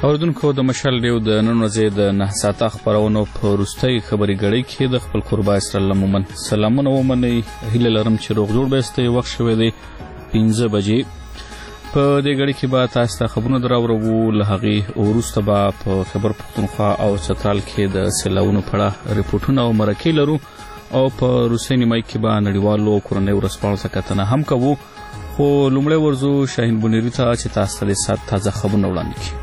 اوردونکو د مشال ریو د نن ورځې د 9 ساعته خبرونو په وروستۍ خبري غړي کې د خپل قربا اسلام مومن سلامونه ومني هیله لرم چې روغ جوړ بهسته وخت شوي دی 15 بجې په دې غړي کې به تاسو ته خبرونه دراوړو له هغې وروسته به په خبر پښتونخوا او چترال کې د سیلاونو په اړه ریپورتونه او مرکې لرو او په روسي نیمای کې به نړیوالو کورنۍ ورځپاڼو څخه کتنه هم کوو خو لومړی ورځو شاهین بنيري ته چې تاسو ته د سات تازه خبرونه وړاندې کړي.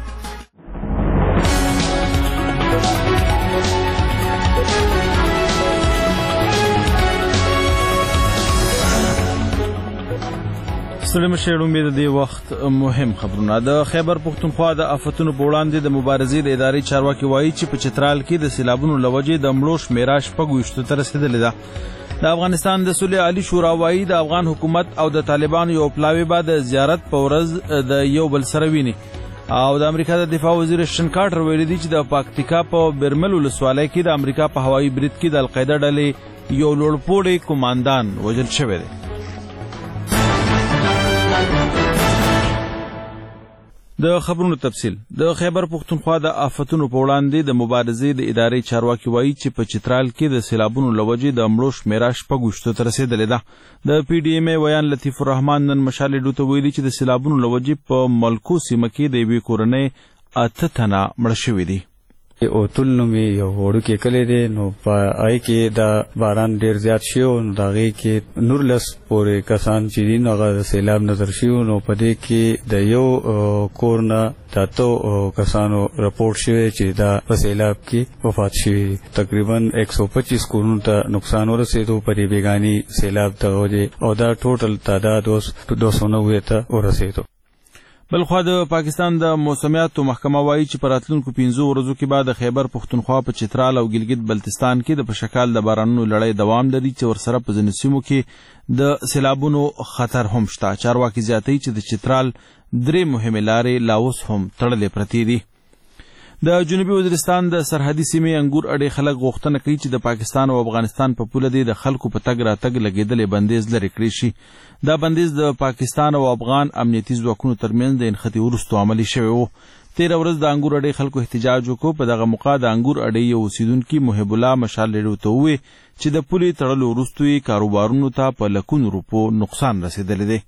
سلام شهرون به د وخت مهم خبرونه د خیبر پښتونخوا د آفتونو په وړاندې د مبارزې د ادارې چارواکي وایي چې په چترال کې د سیلابونو لوجې د مړو شمیره شپږ ته رسیدلې ده. د افغانستان د صلح عالی شورا وایي د افغان حکومت او د طالبانو یو پلاوی به د زیارت په ورځ د یو بل سره ویني او د امریکا د دفاع وزیر شن کارټر ویلي دی چې د پکتیکا په برمل ولسوالۍ کې د امریکا په هوایي برید کې د القاعده ډلې یو لوړپوړی کمانډان وژل شوی دی. د خبرونو تفصیل د خیبر پښتونخوا د آفتونو په وړاندې د مبارزې د ادارې چارواکي وایي چې په چترال کې د سیلابونو لوجې د مړو شمیره شپږ ته رسیدلې ده. د پی ډي ایم ای ویان لطیف الرحمن نن مشال ډو ته ویلي چې د سیلابونو لوجې په ملکو سیمه کې د یوې کورنۍ 8 تنه مړه شوي دي. او تل نو می یو وړو کې کلی دی نو په آی کې د باران ډیر زیات شو نو دغه کې نورلس پورې کسان چې دین هغه سیلاب نظر شو نو په دې کې د یو کورنا تاسو کسانو راپورټ شوی چې دا په سیلاب کې وفات شوی تقریبا 125 کورونو ته نقصان ورسېدو په دې بیگانی سیلاب ته او دا ټوټل تعداد 290 ته ورسېدو. بلخوا د پاکستان د موسمیاتو محکمه وایي چې په راتلونکو 15 ورځو کې به د خیبر پښتونخوا په چترال او ګلګت بلتستان کې د پشکال د بارانونو لړۍ دوام لري چې ورسره په ځینو سیمو کې د سیلابونو خطر هم شته. چارواکي زیاتوي چې د چترال 3 مهمې لارې لا اوس هم تړلې پرتې دي. د جنوبي وزیرستان د سرحدي سیمې انګور اډې خلک غوښتنه کوي چې د پاکستان او افغانستان په پوله د خلکو په تګ راتګ لګېدلې بندیز لرې کړی شي. دا بندیز د پاکستان او افغان امنیتي ځواکونو ترمنځ د انختی وروسته عملي شوی و. 13 ورځ د انګور اډې خلکو احتجاج وکړ. په دغه موقع د انګور اډې یو اوسیدونکي محب الله مشال ریډیو ته وویل چې د پولې تړلو وروسته یې کاروبارونو ته په لکونو روپو نقصان رسېدلی دی.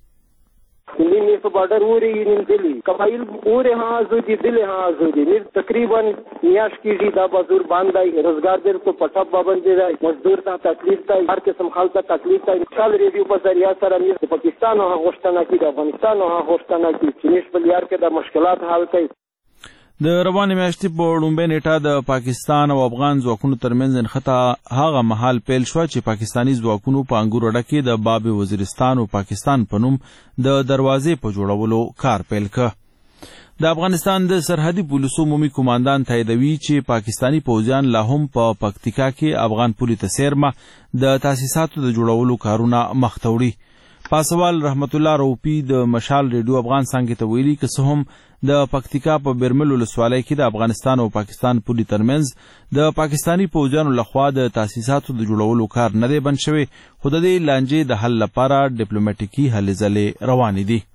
نیم بارڈر اوری نیم دلی قبائل اوری ہاں آزودی دلی ہاں آزودی نیر تقریباً نیاش کیجی دا بازور باندائی روزگار دیر تو پٹھاب بابندی دائی مزدور تا تکلیف دائی ہر قسم خال تا تکلیف دائی شال ریڈیو پر ذریعہ سر امیر پاکستان ہاں غوشتنا کی دا افغانستان ہاں غوشتنا کی چنیش بلیار کے دا مشکلات حال کئی. د روانې میاشتې په لومړۍ نیټه د پاکستان او افغان ځواکونو ترمنځ نښته هغه مهال پیل شوه چې پاکستاني ځواکونو په انګور اډه کې د باب وزیرستان او پاکستان په نوم د دروازې په جوړولو کار پیل کړ. د افغانستان د سرحدي پولیسو عمومي کمانډان تاییدوي چې پاکستاني پوځیان لا هم په پکتیکا کې افغان پولې ته څیرمه د تاسیساتو د جوړولو کارونه مخ ته وړي. پاسوال رحمت الله روپی د مشال ریډیو افغان څنګه ته ویلي که څه هم د پکتیکا په برمل ولسوالۍ کې د افغانستان او پاکستان پولې ترمنځ د پاکستاني پوځیانو لخوا د تاسیساتو د جوړولو کار نه دی بند شوی خو د دې لانجې د حل لپاره ډیپلوماټیکي هلې ځلې روانې دي.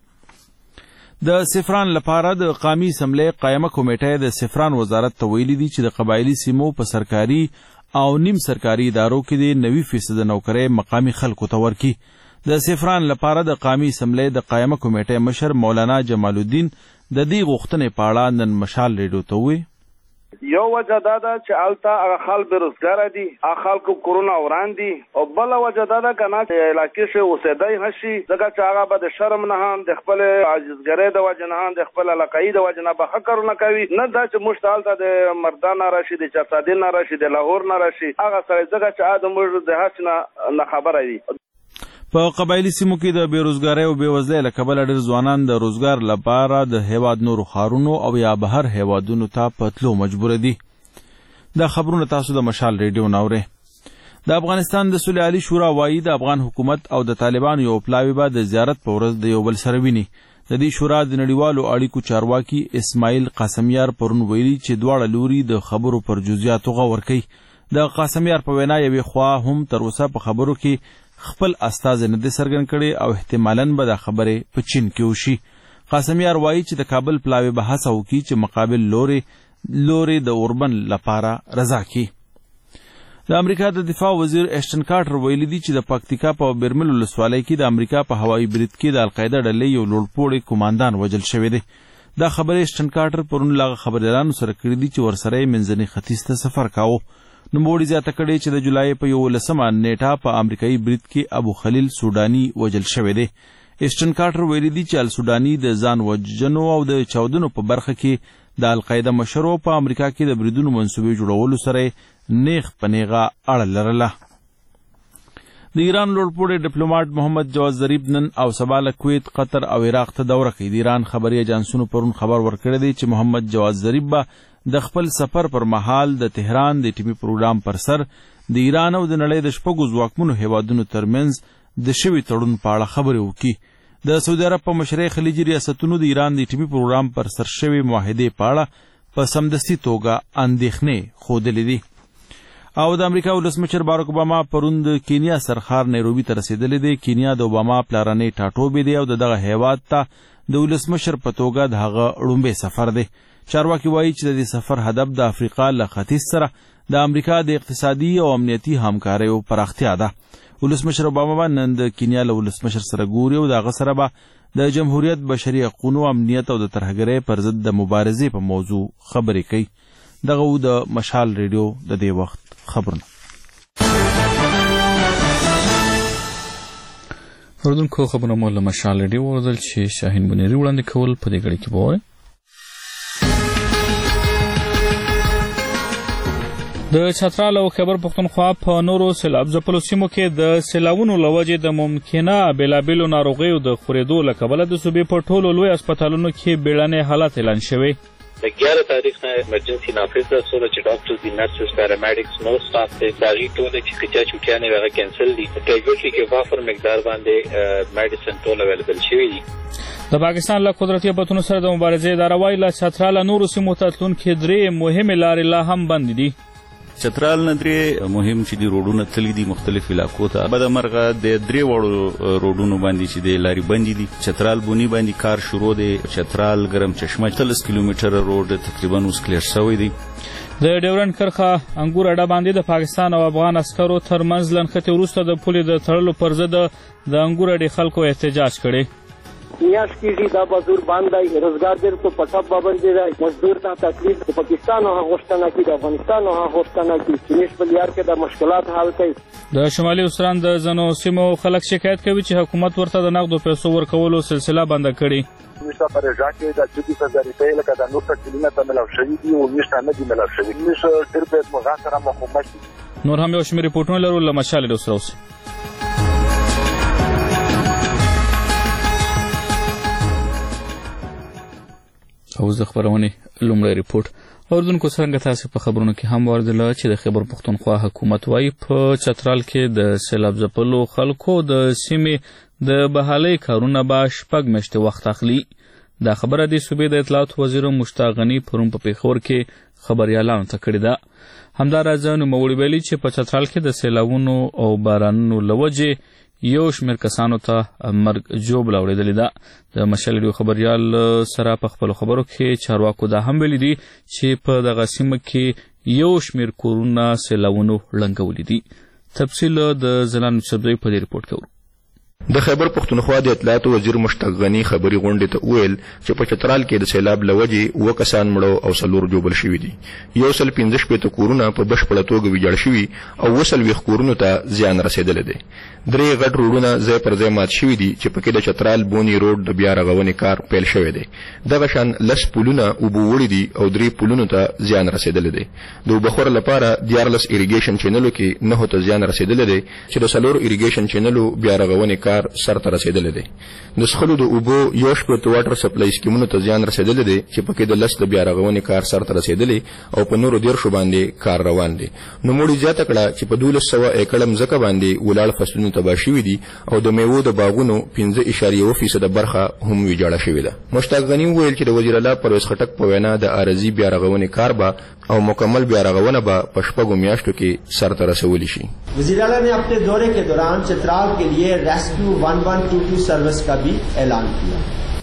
د سفران لپاره د قومي اسمبلی قائمه کمیټه د سفران وزارت ته ویلي دي چې د قبایلي سیمو په سرکاري او نیم سرکاري ادارو کې د 90% نوکرۍ مقامي خلکو ته ورکړي. د سفران لپاره د قومي اسمبلی د قائمه کمیټې مشر مولانا جمال الدین د دې غوښتنې په اړه نن مشال ریډیو ته وویل. یو وجه دا ده چې هلته هغه خلک بېروزګاره دي، هغه خلکو کورونه وران دي، او بله وجه دا ده که نه چې علاقې ښې اوسېدی نه شي ځکه چې هغه به د شرم نه هم د خپلې عاجزګرۍ د وجې نه هم د خپل علاقایي د وجې نه به ښه کارونه کوي، نه دا چې موږ ته هلته د مردان نه راشي، د چرسادین نه راشي، د لاهور نه راشي، هغه سړی ځکه چې هغه د موږ د هڅې نه خبره وي. په قبایلی سیمو کې د بیروزګارۍ او بېوزلۍ له کبله ډېر ځوانان د روزګار لپاره د هیواد نورو ښارونو او یا بهر هیوادونو ته په تلو مجبوره دي. دا خبرونه تاسو د مشال ریډیو نه اورئ. د افغانستان د صلح عالی شورا وایي د افغان حکومت او د طالبانو یو پلاوی به د زیارت په ورځ د یو بل سره ویني. د دې شورا د نړیوالو اړیکو چارواکي اسماعیل قاسمیار پرون ویلي چې دواړه لوري د خبرو پر جزئیاتو غور کوي. د قاسمیار په وینا یوې خوا هم تر اوسه په خبرو کې خپل استازی نه دی څرګند کړی او احتمالاً به دا خبرې په چین کې وشي. قاسمیار وایي چې د کابل پلاوی به هڅه وکړي چې مقابل لوري د اوربن لپاره رضا کړي. د امریکا د دفاع وزیر ایشټن کارټر ویلي دي چې د پکتیکا په برمل ولسوالۍ کې د امریکا په هوایي برید کې د القاعده ډلې یو لوړپوړی کمانډان وژل شوی دی. دا خبرې ایشټن کارټر پرون له خبريالانو سره کړې دي چې ورسره یې منځني ختیځ ته سفر کاوه. نوموړي زیاته کړې چې د جولای په 11 نیټه په امریکایي برید کې ابو خلیل سوداني وژل شوی دی. ایشټن کارټر ویلي دي چې السوداني د ځان وژنو او د چاودنو په برخه کې د القاعده مشرو په امریکا کې د بریدونو منصوبې جوړولو سره نیغ په نیغه اړه لرله. د ایران لوړپوړی ډیپلوماټ محمد جواد ظریف نن او سبا له کویت، قطر او عراق ته دوره کوي. د ایران خبري ایجنسونو پرون خبر ورکړی دی چې محمد جواد ظریف به د خپل سفر پر مهال د تهران د ټیمي پروګرام پر سر د ایران او د نړۍ د شپږو ځواکمنو هیوادونو ترمنځ د شوي تړون په اړه خبرې وکړي. د سعودي عرب په مشرۍ خلیجي ریاستونو د ایران د ټیمي پروګرام پر سر شوي معاهدې په اړه په سمدستي توګه اندېښنې ښودلې دي. او د امریکا ولسمشر باراک اوباما پرون د کینیا سرخار نیروبي ته رسیدلی دی. کینیا د اوباما پلارنی ټاټوبی دی او دغه هیواد ته د ولسمشر په توګه د هغه لومړی سفر دی. چارواکي وایي چې د دې سفر هدف د افریقا له ختیځ سره د امریکا د اقتصادي او امنیتي همکاریو پراختیا ده. ولسمشر اوباما به نن د کینیا له ولسمشر سره ګوري او د هغه سره به د جمهوریت، بشري حقوقو، امنیت او د ترهګرۍ پر ضد د مبارزې په موضوع خبرې کوي. دغه د مشال ریډیو د دې وخت خبرونه. اوردونکو خبرونه مو له مشال ریډیو ورزل چې شاهین بنيري وړاندې کول په دې غړي کې به وایي. د چترال او خیبر پښتونخوا په نورو سیلاب ځپلو سیمو کې د سیلابونو له وجې د ممکنه بېلابېلو ناروغیو د خورېدو له کبله د صوبې په ټولو لوی هسپتالونو کې بیړنی حالت اعلان شوی. د 11 تاریخ نه ایمرجنسي نافذ ده، څومره چې ډاکټرز دي، نرسز، پیرامیډکس، نو سټاف دی، د هغې ټولې چې کچا چوټیانې هغه کینسل دي. په کیجوټي کې وافر مقدار باندې میډیسن ټول اویلیبل شوي دي. د پاکستان له قدرتي افغانانو سره د مبارزې اداره وایي له چترال نورو سیمو ته تلونکي 3 مهمې لارې لا هم بند دي. چترال نه 3 مهم چې دي روډونه تللي دي مختلف علاقو ته. بدمرغه د 3 وړو روډونو باندې چې د لارې بندې دي. چترال بونی باندې کار شروع دی. چترال ګرم چشمه 30 کیلومتره روډ تقریبا اوس کلیر شوی دی. د ډیورنډ کرښه انګور اډه باندې د پاکستان او افغان عسکرو ترمنځ لنښتې وروسته د پولې د تړلو پر ضد د انګور اډې خلکو احتجاج کړی. نیاز کیږي دا بازور باندې روزګار در تو پټه باندې دی مزدور ته تکلیف د پاکستان او غوښتنه کوي د افغانستان او غوښتنه کوي چې نسبت یار کې د مشکلات حل کوي. د شمالي وسران د زنو سیمو خلک شکایت کوي چې حکومت ورته د نقدو پیسو ورکولو سلسله بنده کړي. میشه پر ژاکې د جدي فزریته لکه د نور تکلیفونه ته ملاو شوي دي او میشه نه دي ملاو شوي. میشه ډېر په مغاسره مخمش دي. نور هم یو شمېر ریپورټونه لرو له مشال ډیو سره اوس. اوس د خبرونې لومړی ریپورټ. اردوونکو څرنګه تاسو په خبرونو کې هم واردله چې د خیبر پښتونخوا حکومت وایي په چترال کې د سیلاب ځپلو خلکو د سیمې د بحالۍ کارونه به 6 میاشتې وخت اخلي. دا خبره د صوبې د اطلاعات وزیر مشتاق غني پرون په پیښور کې خبريالانو ته کړې ده. همداراز نوموړي ویلي چې په چترال کې د سیلابونو او بارانونو له وجې یو شمېر کسانو ته مرګ ژوبله اورېدلې ده. د مشال ریډیو خبریال سره په خپلو خبرو کې چارواکو دا هم ویلي دي چې په دغه سیمه کې یو شمېر کورونه سیلابونو ړنګولي دي. تفصیل د زلان سبزی په دې ریپورټ کې ورو. د خیبر پښتونخوا د اطلاعات وزیر مشتاق غني خبري غونډې ته وویل چې په چترال کې د سیلاب لوجې 2 کسان مړو او 4 جوبل شوي دي. 115 کورونه په بشپړه توګه ویجاړ شوي او 20 کورونو ته زیان رسیدلی دی. 3 غټ روډونه ځای پر ځای مات شوي دي چې پکې د چترال بونی روډ د بیا رغونې کار پیل شوی دی. دغه شان 10 پلونه اوبه وړي دي او 3 پلونو ته زیان رسیدلی دی. د اوبخور لپاره 14 اریګیشن چینلو کې 9 ته زیان رسیدلی دی چې د 4 اریګیشن چینلو بیا رغونې کار سر ته رسیدلی دی. د څښلو د اوبو 1 واټر سپلای سکیمونو ته زیان رسیدلی دی چې پکې د 10 د بیا رغونې کار سر ته رسیدلی او په نورو 13 باندې کار روان دی. نوموړي زیاته کړه چې په 1200 ایکړه مځکه باندې ولاړ فصلونه تباه شوي دي او د میوو د باغونو 5.1% برخه هم ویجاړه شوې ده. مشتاق غني وویل چې د وزیر اعلی پرویز خټک په وینا د عارضي بیا رغونې کار به او مکمل بیا رغونه به په 6 میاشتو کې سر ته رسولی شي. وزیر اعلی نے اپنے دورے کے دوران چترال کے لیے ریسکیو 1122 سروس کا بھی اعلان کیا.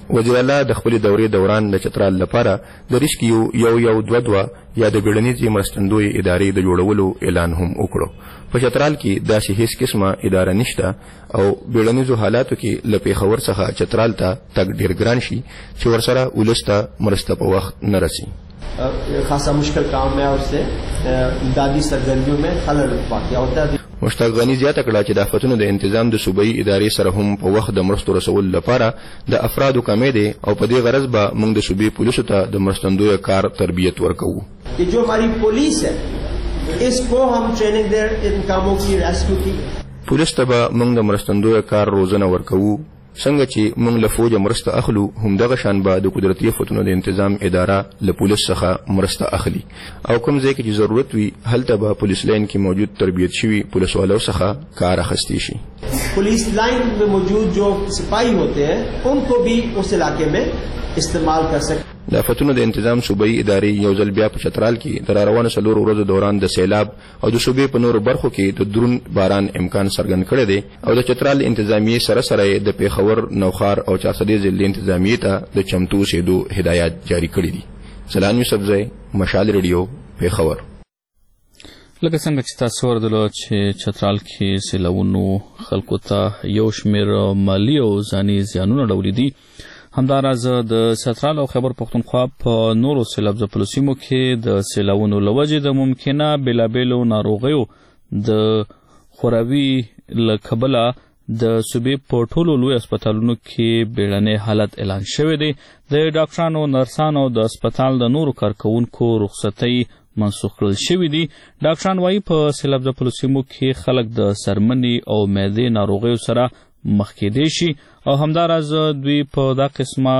وزیر اعلی د خپل دورې دوران د چترال لپاره د ریسکیو یو دوه یا د بیړنیزې مرستندوی ادارې د جوړولو اعلان هم وکړو. په چترال کې داسې هیڅ قسمه اداره نشته او بیړنیزو حالاتو کې له پیښور څخه چترال ته تګ ډیر ګران شي چې ورسره ولس ته مرسته په وخت نه رسي. خاصا مشکل کام ہے اور سے امدادی سرگرمیوں میں خلل واقع ہوتا ہے. مشتاق غنی زیاته کړه چې د آفتونو د انتظام د صوبایي ادارې سره هم په وخت د مرستو رسول لپاره د افرادو کمې دي او په دې غرض به موږ د صوبې پولیسو ته د مرستندوی کار تربیت ورکوو. کہ جو ہماری پولیس ہے اس کو ہم ٹریننگ دیں ان کاموں کی ریسکیو کی. پولیس ته به موږ د مرستندوی کار روزنه ورکوو. څنګه چې موږ له فوج مرسته اخلو همدغه شان به د قدرتي آفتونو د انتظام اداره له پولیس څخه مرسته اخلي او کوم ځای کې چې ضرورت وي هلته به پولیس لاین کې موجود تربیت شوي پولیسوالو څخه کار اخیستی شي. پولیس لائن میں موجود جو سپاہی ہوتے ہیں ان کو بھی اس علاقے میں استعمال کر سکتے. د آفتونو د انتظام صوبایي ادارې یو ځل بیا په چترال کې د راروانو 4 ورځو دوران د سیلاب او د صوبې په نورو برخو کې د درون باران امکان څرګند کړی دی او د چترال انتظامیې سره د پیښور نوخار او چارسدې ضلع انتظامیې ته د چمتو اوسېدو هدایات جاری کړي دي. سلام یوسفزی، مشال ریډیو، پیښور. لکه څنګه چې تاسو اوریدلو چې چترال کې سیلابونو خلکو ته یو شمېر مالی او ځاني زیانونه اړولي دي. همداراز د چترال او خیبر پختونخوا په نورو سیلاب ځپلو سیمو کې د سیلابونو له وجې د ممکنه بېلابېلو ناروغیو د خوراوي له کبله د صوبې په ټولو لوی هسپتالونو کې بیړنی حالت اعلان شوی دی. د ډاکټرانو، نرسانو او د هسپتال د نورو کارکوونکو رخصتۍ منسوخ کړل شوي دي. ډاکټران وایي په سیلاب ځپلو سیمو کې خلک د سرمنې او معدې ناروغیو سره مخ کېدی شي او همداراز دوی په دا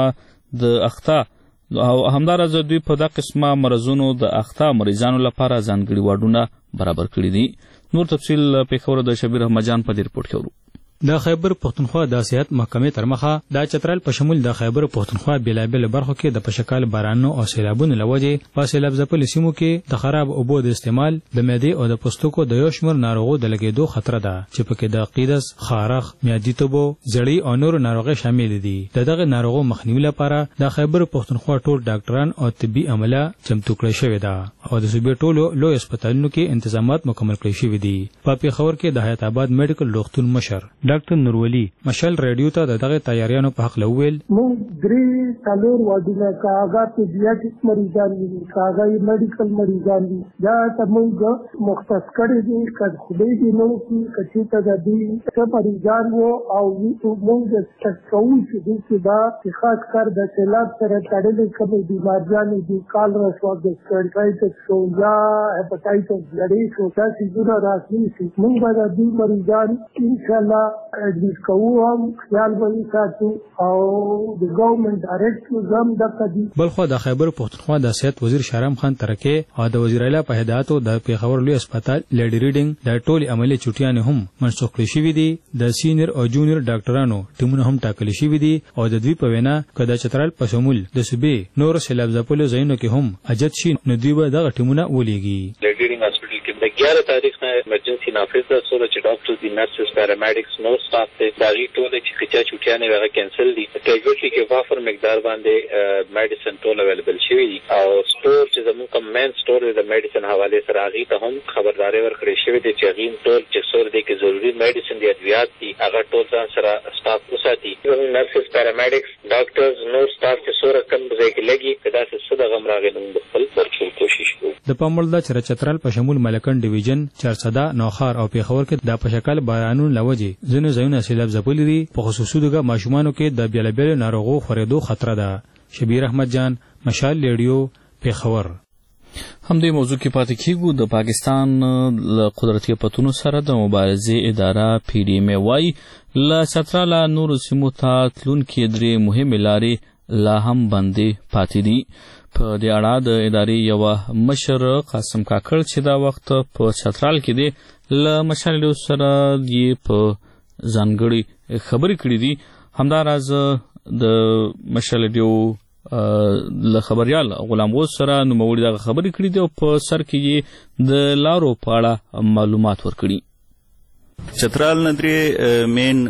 قسمه مرضونو د اخته مریضانو لپاره ځانګړي واډونه برابر کړي دي. نور تفصیل پیښور د شبیر احمد جان په دې رپورټ کې ورو. د خیبر پختونخوا د صحت محکمې تر مخه د چترال په شمول د خیبر پختونخوا بیلابل برخو کې د پشکال بارانونو او سیلابونو لوجې په سیلاب ځپل سیمو کې د خراب اوبو د استعمال د معدې او د پوستکو د یو شمېر ناروغو د لګېدو خطر ده چې پکې د قیدس، خارخ، معدي تبو، زړی او نور ناروغي شامل دي. دغه ناروغو مخنیوي لپاره د خیبر پختونخوا ټول ډاکټران او طبي عمله چمتو کړی شوی ده او د صوبې ټولو لوی هسپتالونو کې تنظیمات مکمل کړی شوي دي. په پیښور کې د حیات آباد میډیکل روغتون مشر ډاکټر نورولي مشال ریډیو ته دغه تیاریانو په حق لویل. موږ 3-4 واډونه کاغه پیډیاټریک مریضان دي، کاغه میډیکل مریضان دي، دا ته موږ مختص کړی دي چې خدای دې نو کې چې ته د دې مریضان وو او موږ تاسو چې دا خاص کار د سیلاب سره تړلې کومې بیماریاں دي، کالرا شوګ سکرټایټس شو یا هپاتایټس لري شو تاسو جوړه راځي چې موږ د دې مریضان ان شاء الله بلخو د خیبر پختونخوا د صحت وزیر شهرام خان ترکي او د وزیر اعلی په هدایتو د پیښور لوی هسپتال لیډي ریډینګ د ټولي عملي چټیانې هم منسوخ کړې شوې دي. د سینیر او جونیئر ډاکټرانو ټیمونه هم ټاکل شوي دي او د دوی په وینا که د چترال په شمول د صوبې نور سیلاب ځپلو ځایونو کې هم اجت شي نو دوی به دغه ټیمونه ولیږي. 11 تاریخ نه ایمرجنسي نافذ ده، سره چې ډاکټرز دي، نرسز، پیرامیډکس، نو سټاف ته داغي ټول چې خچا چټیانې هغه کینسل دي. کیجوالټي کې وافر مقدار باندې میډیسن ټول اویلیبل شوی دي او سٹور چې زموږ کوم مین سٹور د میډیسن حواله سره هغه ته هم خبرداري ورکړې شوی دي چې هغه ټول چې سور دي کې ضروري میډیسن دي، ادویات دي، هغه ټول ځان سره سٹاف وساتي. نرسز، پیرامیډکس، ډاکټرز، نو سٹاف چې سور کم ځای کې لګي کدا څه صد غمراغې نن خپل ورچول کوشش کوي. د پامول د چترال په شمول ملکن ډیویژن، چارسده، نوخار او پیښور کې د پشکال بارانونو لوجې ځینو ځایونه سیلاب ځپلي دي. په خصوصي توګه ماشومانو کې د بیلابیلو ناروغو خورېدو خطر ده. شبیر احمد جان، مشال ریډیو، پیښور. همدې موضوع کې پاتې کیږو. د پاکستان له قدرتي آفتونو سره د مبارزې اداره PDMA وايي له چتراله نورو سیمو ته تلونکې 3 مهمې لارې لا هم بندې پاتې دي. په دې اړه د ادارې یو مشر قاسم کاکړ چې دا وخت په چترال کې دی له مشال ریډیو سره یې په ځانګړي خبرې کړې دي. همداراز د مشال ریډیو له خبریال غلام غوث سره نوموړي دغه خبرې کړې دي او په سر کې یې د لارو په اړه معلومات ورکړي. چترال نه درې مین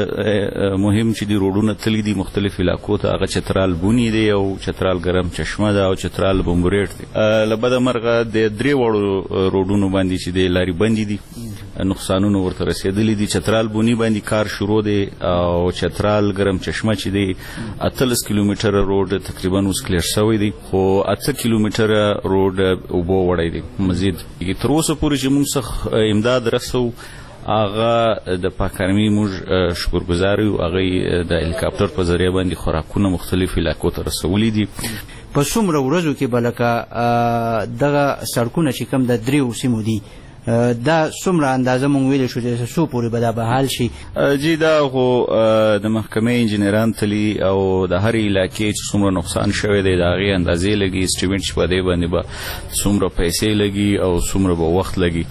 مهم چې دی روډونه تللی دي مختلف علاقو ته هغه چترال بونی دی او چترال ګرم چشمه ده او چترال بمبریټ دی. لبد مرغه د درې وړو روډونو باندې چې دی لاري بندي دي نقصانونه ورته رسیدلی دي. چترال بونی باندې کار شروع دی او چترال ګرم چشمه چې دی 38 کیلومتره روډ تقریبا اوس کلیر شوی دی خو 8 کیلومتره روډ اوبو وړی دی. مزید تر اوسه پورې چې موږ څخه امداد رسو هغه د پاکارمي موږ شکرګزار یو هغه د هلیکاپټر په ذریعہ باندې خوراکونه مختلف علاقو ته رسولي دي. په څومره ورځو کې بلکه دغه سړکونه چې کوم د دریو سیمو دي دا څومره اندازه مونږ ویلی شو چې څو پورې به دا بحال شي؟ جی دا خو د محکمې انجینران تلي او د هرې علاقې چې څومره نقصان شوی دی د هغې اندازې لګي اسټیمیټ چې په دې باندې به څومره پیسې لګي او څومره به وخت لګي.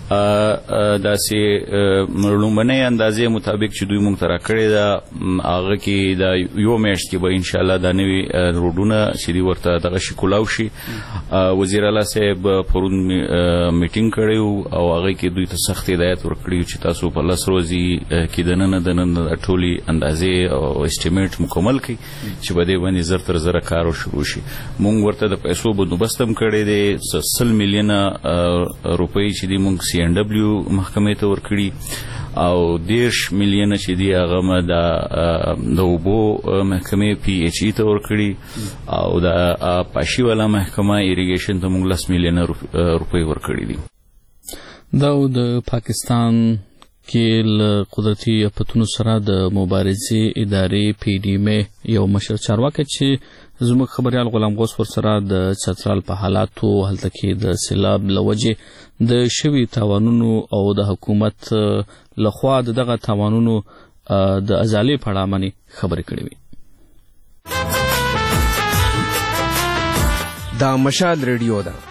داسې لومړنۍ اندازې مطابق چې دوی مونږ ته راکړې ده هغه کې د یو میاشت کې به انشاءالله دا نوي روډونه چې دي ورته دغه شي کولاو شي. وزیر اعلی صاحب پرون میټینګ کړی و او هغه کې دوی ته سخت هدایت ورکړي چې تاسو په 10 ورځې کې دننه ټولي اندازې او اسټیمیټ مکمل کړئ چې په دې باندې زر تر زر کار شروع شي. مونږ ورته د پیسو بندوبست هم کړی دی 100 میلیونه روپۍ چې دی مونږ سی ان ډبلیو محکمې ته ورکړي او 10 میلیونه چې دی هغه د اوبو محکمې پی ایچ ای ته ورکړي او د پاشي والا محکمه ایریګیشن ته مونږ 10 میلیونه روپۍ ورکړي دي. دا د پاکستان کې له قدرتي آفتونو سره د مبارزې ادارې پی ډي ام یو مشر چارواکی چې زموږ خبریال غلام غوث ورسره د چترال په حالاتو هلته کې د سیلاب له وجې د شوي تاوانونو او د حکومت لخوا دغه تاوانونو د ازالې په اړه باندې خبرې کړې وې. دا مشال ریډیو ده.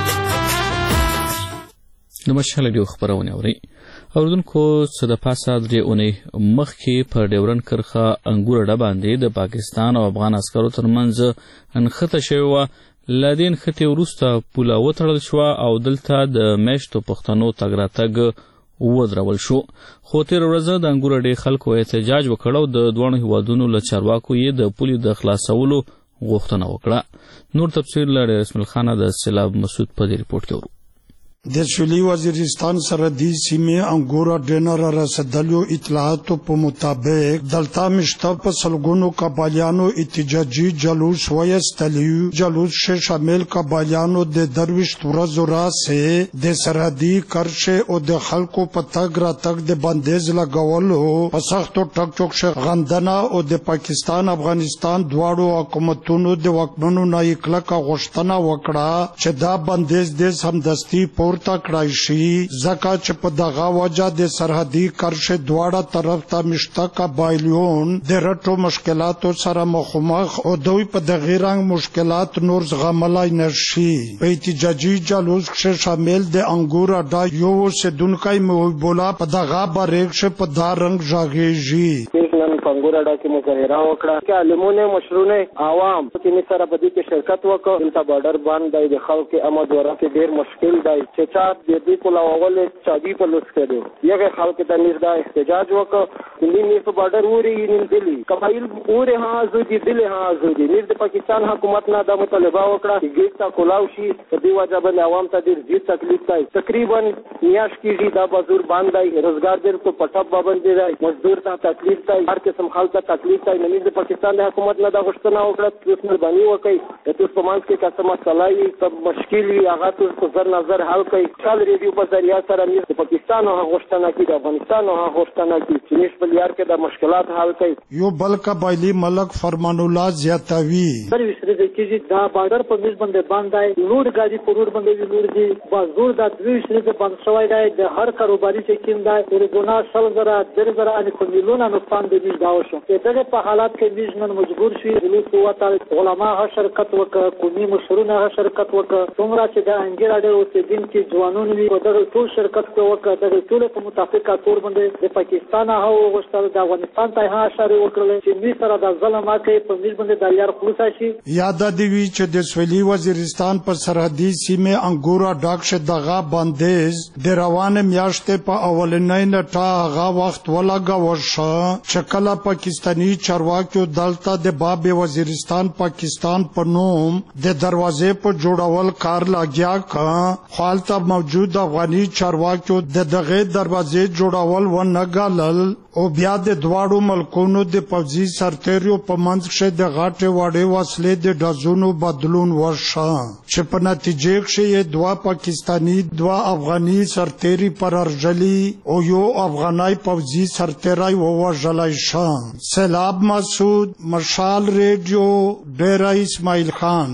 د مشال ریډیو خبرونه اوري. اوردونکو څه د پاسه درې اونۍ مخکې په ډیورن کرښه انګور اډه باندې د پاکستان او افغان عسکرو ترمنځ انخته شوې وه. له دې نښتې وروسته پوله وتړل شوه او دلته د میشتو پښتنو تګ راتګ ودرول شو. خو تېره ورځ د انګور اډې خلکو احتجاج وکړ او د دواړو هیوادونو له چارواکو یې د پولې د خلاصولو غوښتنه وکړه. نور تفصیل له رسمل خانه د سیلاب مسعود په دې ریپورټ کې ورو. د سویلي وزیرستان سرحدي سیمې انګور اډې را رسېدلو اطلاعاتو په مطابق دلته مشته په سلګونو قبایلیانو احتجاجي جلوس وایستلی. جلوس شه شامل قبایلیانو د درویشت ورځو راهیسې د سرحدي کرښې او د خلکو په تګ راتګ د بندیز لګولو په سختو ټکټوک غندنه او د پاکستان افغانستان دواړو حکومتونو د واکمنو نه یې کلکه غوښتنه وکړه چې دا بندیز د سمدستي پورته کړای شي ځکه چې په دغه وجه د سرحدي کرښې دواړه طرف ته مشته قبایلیون د رټو مشکلاتو سره مخامخ او دوی په دغه رنګ مشکلات نور زغملای نشي. په احتجاجي جلوس کې شامل د انګور اډه یو اوسیدونکی محبوب الله په دغه باریک په دا رنګ ژغېږي. نن په انګور اډه کې مظاهره وکړه چې عالمونه مشرونه عوام چې سره په دې کې شرکت وکړ. دلته بارډر باندې د خلکو آمد و رفت ډېر مشکل دی چې چا د دې کولا اول چابي په لوس کړو یغه خلک ته نږدې احتجاج وکړ. دلی په بارډر وری نیم دلی قبایل وره ها زودي دلی ها زودي نیر د پاکستان حکومت نه د مطالبه وکړه چې ګیټ تا کولاو شي په دې وجه باندې عوام ته ډېر زیات تکلیف دی. تقریبا میاش کېږي دا بازور باندې روزګار دې کو پټاب باندې دی مزدور ته تکلیف دی هر قسم خلک ته تکلیف دی. نیر د پاکستان د حکومت نه د غوښتنه وکړه چې مهرباني وکړي چې تاسو مانس کې کسمه صلاحي سب مشکل وي هغه تاسو په نظر حل کړئ. کال ریډیو په ذریعہ سره د پاکستان او غوښتنه کې د افغانستان او غوښتنه کې چې نش په لیار کې د مشکلات حل کړي. یو بل قبایلی ملک فرمان الله زیاتوي بل وسره د کېږي دا بارډر په میز باندې لوډ غاډي په روډ باندې لوډ دي بازور د دوی سره بند شوی دی. د هر کاروباري چې کیم دی ورګونا 100,000 ان په میلیونه نقصان دی میش دا وشو دغه په حالات کې میش نن مجبور شي جلوس وته علما ها شرکت وکړه قومي مشرونه ها شرکت وکړه څومره چې د انګیر اړه اوسېدونکو ځوانانو وي دغه ټول شرکت وکړه دغه ټول په متفقه تور باندې د پاکستان ها وغوښتل د افغانستان ته ها اشاره وکړل چې می سره د ظلم کوي په میش باندې د یار خلاص شي. یاد دی وی چې د سویلي وزیرستان په سرحدي سیمه انګورا ډاکشه دغه بندیز د روان میاشتې په اولنۍ نټه هغه وخت ولګا وشه چې کله پاکستانی چارواکو دلته د باب وزیرستان پاکستان په نوم د دروازې په جوړول کار لګیا کا حالت موجود افغاني چارواکو د دغه دروازې جوړول و نه غلل او بیا د دواړو ملکونو د پوځي سرتیرو په منځ کې د غاټه واړې وسلې د ډزونو بدلون وشه چې په نتیجه کې دوا پاکستانی دوا افغاني سرتیري پر ارجلی او یو افغاني پوځي سرتیري ووژلای شو. سیلاب مسعود مشال ریډیو ډیرا اسماعیل خان.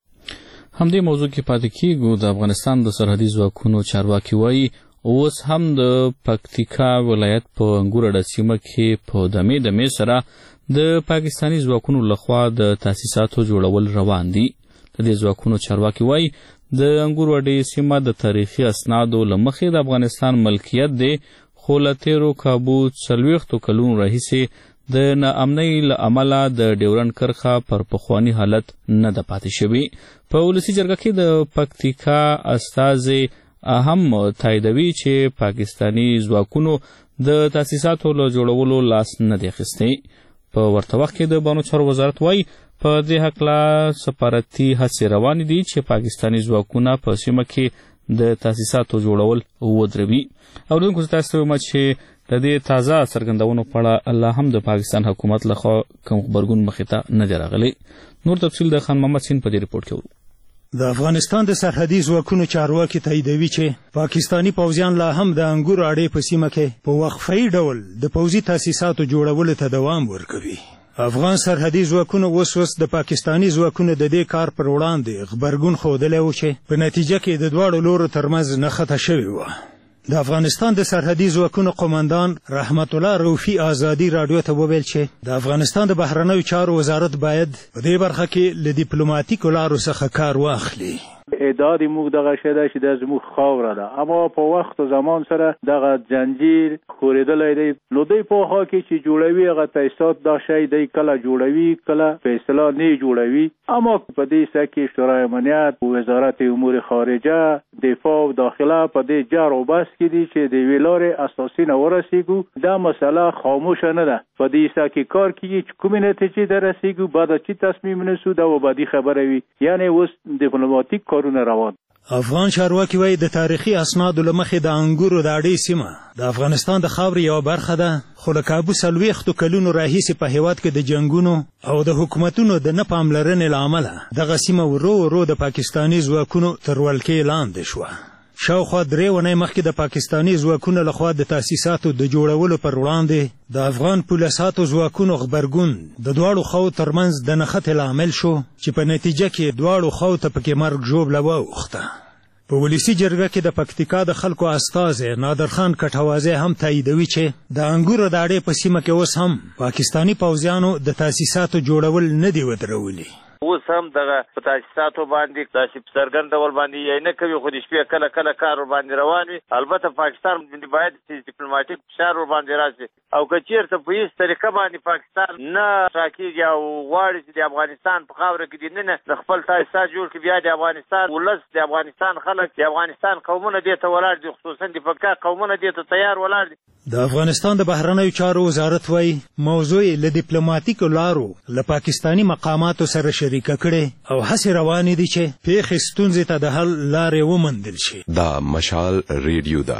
همدې موضوع کې پاتې کیږو. د افغانستان د سرحدي ځواکونو چارواکي وایي اوس هم د پکتیکا ولایت په انګورډه سیمه کې په دمې سره د پاکستانی ځواکونو لخوا د تاسیساتو جوړول روان دي. د دې ځواکونو چارواکي وایي د انګورډه سیمه د تاریخي اسنادو له مخې د افغانستان ملکیت دی، خو له تیرو کابو 40 کلونو راهیسې د ناامنۍ له امله د ډیورنډ کرښه پر پخواني حالت نه ده پاتې شوې. په ولسي جرګه کې د پکتیکا استازي هم تاییدوي چې پاکستانی ځواکونو د تاسیساتو له جوړولو لاس نه دی اخیستی. په ورته وخت کې د بانو چارو وزارت وایي په دې هکله سفارتي هڅې روانې دي چې پاکستانی ځواکونه په سیمه کې د تاسیساتو جوړول ودروي. اوریدونکو زه تاسو ته وایم چې د دې تازه څرګندونو په اړه الله هم د پاکستان حکومت لخوا کوم خبرګون مخې ته نه دی راغلی. نور تفصیل د خان محمد سین په دې ریپورت کې ورو. د افغانستان د سرحدي ځواکونو چارواکي تاییدوي چې پاکستانی پوځیان لا هم د انګور اډې په سیمه کې په وقفه‌ای ډول د پوځي تاسیساتو جوړولو ته دوام ورکوي. افغان سرحدي ځواکونو اوس د پاکستانی ځواکونو د دې کار پر وړاندې خبرګون ښودلی و چې په نتیجه کې د دواړو لورو ترمنځ نښته شوې وه. د افغانستان د سرحدي ځواکونو قومندان رحمت الله روفي ازادي راډیو ته وویل چې د افغانستان د بهرنیو چارو وزارت باید په دې برخه کې له ډیپلوماټیکو لارو څخه کار واخلي. اعداد موږ دغه شیده چې د زموږ خاوره ده، اما په وخت او زمان سره دغه زنجیر خورېدلی دی. نو دوی په خوا کې چې جوړوي هغه تاسیسات دا شی دی کله جوړوي کله په اصطلاح نه جوړوي. اما په دې څه کې شورای امنیت، وزارت امور خارجه، دفاع او داخله په دې جار او بحث کې دي چې د یوې لارې اساسي نه ورسېږو. دا مسله خاموشه نه ده. په دې څه کې کار کېږي چې کومې نتیجې ته رسېږو، بعد چې تصمیم نیسو دا وبادي خبره وي. یعنې اوس ډیپلوماټیک کارونه روان. افغان چارواکي وایي د تاریخي اسنادو له مخې د انګورو د اډې سیمه د افغانستان د خاورې یوه برخه ده، خو له کابو 40 کلونو راهیسې په هېواد کې د جنګونو او د حکومتونو د نه پاملرنې له امله دغه سیمه ورو ورو د پاکستاني ځواکونو تر ولکې لاندې شوه. شاوخوا 3 ونې مخکې د پاکستاني ځواکونو لخوا د تاسیساتو د جوړولو پر وړاندې د افغان پولیساتو ځواکونو غبرګون د دواړو خواو ترمنځ د نښتې لامل شو چې په نتیجه کې دواړو خواو ته پکې مرګ ژوبله واوښته. په ولسي جرګه کې د پکتیکا د خلکو استازی نادرخان کټوازی هم تاییدوي چې د انګورو د اډې په سیمه کې اوس هم پاکستاني پوځیانو د تاسیساتو جوړول نه دي ودرولي. اوس هم دغه په تاسیساتو باندې داسې په څرګند ډول باندې یې نه کوي، خو د شپې کله کله کار ورباندې روان وي. البته پاکستان باید ډیپلوماټیک فشار ورباندې راشي، او که چېرته په هېڅ طریقه باندې پاکستان نه راکېږي او غواړي چې د افغانستان په خاوره کې دننه د خپل تاسیسات جوړ کړي، بیا د افغانستان ولس، د افغانستان خلک، د افغانستان قومونه دې ته ولاړ دي، خصوصا د پکتیکا قومونه دې ته تیار ولاړ دي. د افغانستان د بهرنیو چارو وزارت وایي موضوع له ډیپلوماټیکو لارو له پاکستاني مقاماتو سره شریکه کړې او هڅې روانې دي چې پیښې ستونزې ته د حل لارې وموندل شي. دا مشال ریډیو ده.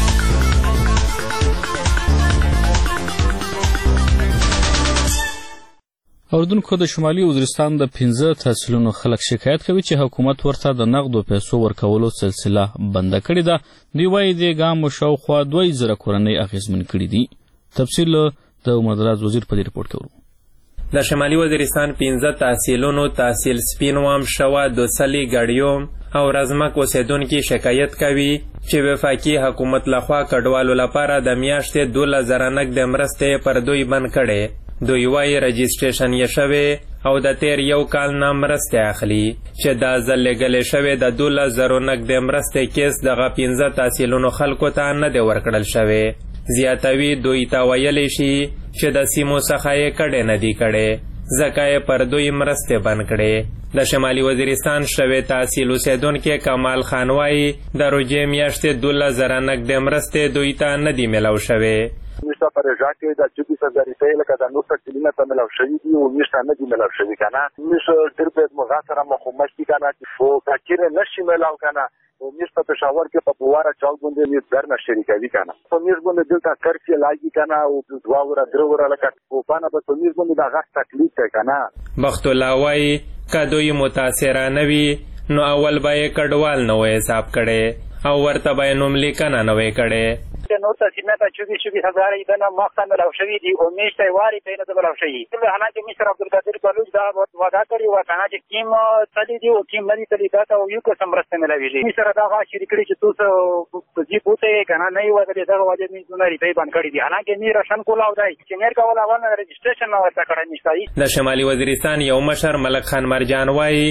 اوردونکو د شمالي وزیرستان د 15 تحصیلونو خلک شکایت کوي چې حکومت ورته د نقدو پیسو ورکولو سلسله بنده کړې ده. دوی وایي د ګام شاوخوا 2000 کورنۍ اغېزمن کړي دي. تفصیل د عمر دراز وزیر په دې ریپورت کې ورو. د شمالي وزیرستان 15 تحصیلونو تحصیل سپینوام شوه دوسلی ګاډیوم او رزمک اوسیدونکي شکایت کوي چې وفاقي حکومت لخوا کډوالو لپاره د میاشتې 12,000 نقد مرستې پر دوی بند کړي. دوی وایي رجسټریشن یې شوی او د تیر یو کال نه مرستې اخلي چې دا ځل لېږلې شوې د 12,000 نقد مرستې کیس دغه 15 تحصیلونو خلکو ته نه دی ورکړل شوی. زیاتوي دوی ته ویلی شي چې د سیمو څخه یې کډې نه دي کړې ځکه یې پر دوی مرستې بند کړې. د شمالي وزیرستان شوی تحصیل اوسیدونکی کمال خان وایي د روژې میاشتې 12,000 نقد مرستې دوی ته نه دي میلاو شوې. میشته پر ژاکې د 24,000 روپۍ لکه د نور تکلیفونه ته میلاو شوي دي او میشته نه دي میلاو شوي که نه. میش ډېر باید مغا سره مخامخ دي که نه خو فقیر نشي میلاو که نه. میش په پېښور کې په بواره چال باندې میز در نه شریکوي که نه. په میز باندې دلته کرفیو لاګي که نه او 2 وره 3 وره لکه کوپانه به په میز باندې د غټ تکلیف دی که نه. بختالله وایي که دوی متاثرانه وي نو اول به یې کډوال نه وی حساب کړی او ورته به یې نوملیکنه نه وی کړی. نور تسلیمه ته 24,000 یې دنه مخته میلاو شوي دي او میشته یې وارې ته یې نه ده میلاو شوي. حالانکه مستر عبدالقادر بلوچ دا وعده کړې وه که نه چې کیم تللی دي او کیم نه دي تللی دا ته یو قسم مرسته میلاوېږي. مستر دغه شریک کړي چې توس جیب وته که نه نه یې وتلې دغه وجه مې دونه روپۍ بند کړي دي. حالانکه مې رشن کولاو دی چې میر کول اول نه رجسټریشن نه ورته کړی نشته. د شمالي وزیرستان یو مشر ملک خان مرجان وایي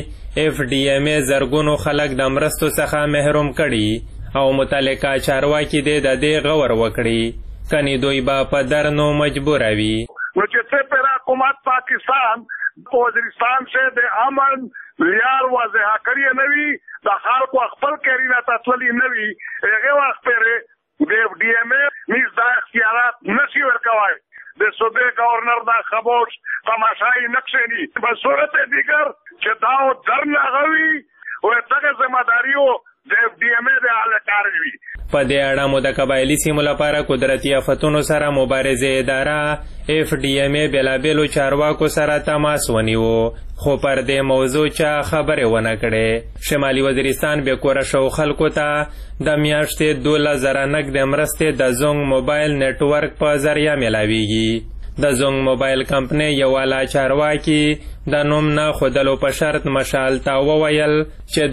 FDMA زرګونو خلک د مرستو څخه محروم کړي او متعلقه چارواکي دې د دې غور وکړي کني دوی به په درنو مجبور وي. نو چې څه پر حکومت پاکستان په وزیرستان سے د امن معیار واضح کړی نه وي د خلکو خپل کړي نه تسلی نه وي هغه وخت پر د FDMA میز د اختیارات نشي ورکوي. د صوبې گورنر دا خاموش تماشای نقشې دي په صورت دیگر چې دا درنه غوي او دغه ځماداریو د FDMA د حالکار وي. په دې اړه مو د قبایلي سیمو لپاره قدرتي آفتونو سره مبارزې اداره FDMA بېلابېلو چارواکو سره تماس ونیو خو پر دې موضوع چا خبرې ونه کړې. شمالي وزیرستان بې کوره شو خلکو ته د میاشتې 12,000 نقد مرستې د زونګ موبایل نیټورک په ذریعه میلاویږي. د زونګ موبایل کمپنۍ یو اعلی چارواکي د نوم نه ښودلو په شرط مشال ته وویل چې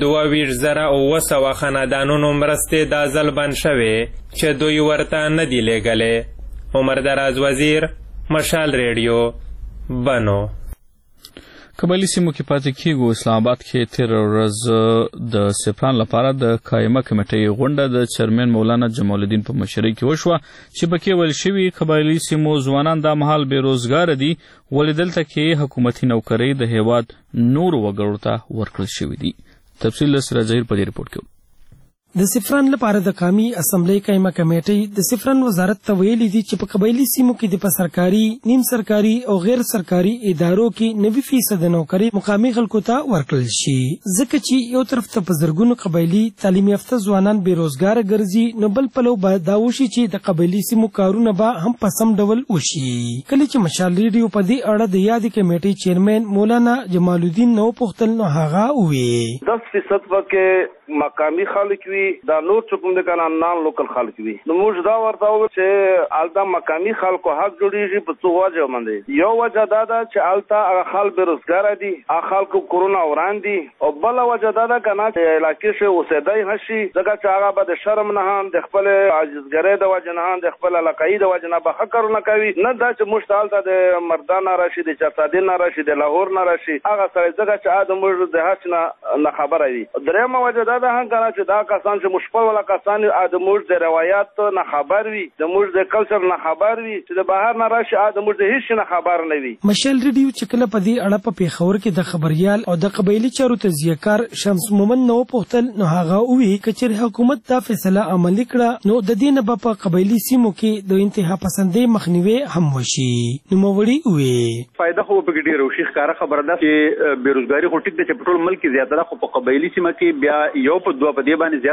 22,900 خاندانونو مرستې دا ځل بند شوې چې دوی ورته نه دي لیږلې. عمر دراز وزیر، مشال ریډیو، بنو. قبایلي سیمو کې پاتې کېږو. اسلام آباد کې تېره ورځ د سفران لپاره د قایمه کمیټې غونډه د چیرمن مولانا جمال الدین په مشرۍ کې وشوه چې پکې ویل شوي قبایلي سیمو ځوانان دا مهال بېروزګاره دي ولې دلته کې حکومتي نوکرۍ د هېواد نورو وګړو ته ورکړل شوي دي. تفصیل سره ظاهر په دې رپورټ کې. د سفران لپاره د قومي اسمبلی قایمه کمیټې د سفران وزارت ته ویلي دي چې په قبایلي سیمو کې د په سرکاري، نیم سرکاري او غیر سرکاري ادارو کې 90% نوکري مقامي خلکو ته ورکړل شي ځکه چې یو طرف ته په زرګونو قبایلي تعلیم یافته ځوانان بېروزګاره ګرځي نو بل پلو باید دا وشي چې د قبایلي سیمو کارونه به هم په سم ډول وشي. کله چې مشال ریډیو په دې اړه د یادې کمیټې چیرمن مولانا جمال الدین نو پوښتل نو هغه وویل 10% پکې مقامی خلک وي دا نور چې کوم د کنه نان لوکل خلک وي نو موږ دا ورته وایو چې الته مقامی خلکو حق جوړیږي په څو وجه باندې. یو وجه دا ده چې الته هغه خلک بېروزګاره دي، هغه خلکو کورونا وران دي، او بله وجه دا ده که نه چې علاقې ښې اوسېدی نشي ځکه چې هغه به د شرم نه هم د خپل عاجزګرۍ د وجې نه هم د خپل علاقایي د وجې نه به ښه کارونه کوي نه دا چې موږ ته هلته د مردان نه راشي، د چرسادین نه راشي، د لاهور نه راشي هغه سړی ځکه چې هغه د موږ د هڅې نه خبره وي. درېیمه وجه دا ده هم که نه چې دا کسان چې موږ خپل والا کسان د موږ د روایات نه خبر وي، د موږ د کلچر نه خبر وي، چې د بهر نه راشي د موږ د هیڅ نه خبر نه وي. مشال ریډیو چې کله په دې اړه په پېښور کې د خبریال او د قبایلي چارو تجزیهکار شمس مومن نو پوښتل نو هغه وویل که چېرې حکومت دا فیصله عملي کړه نو د دې نه به په قبایلي سیمو کې د انتها پسندۍ مخنیوی هم وشي. نوموړي وویل فایده خو پکې ډېره وشي. ښکاره خبره ده چې بېروزګاري خو ټیک ده چې په ټول ملک کې زیاته ده خو په قبایلي سیمه کې بیا یو په دوه په دې باندې زیات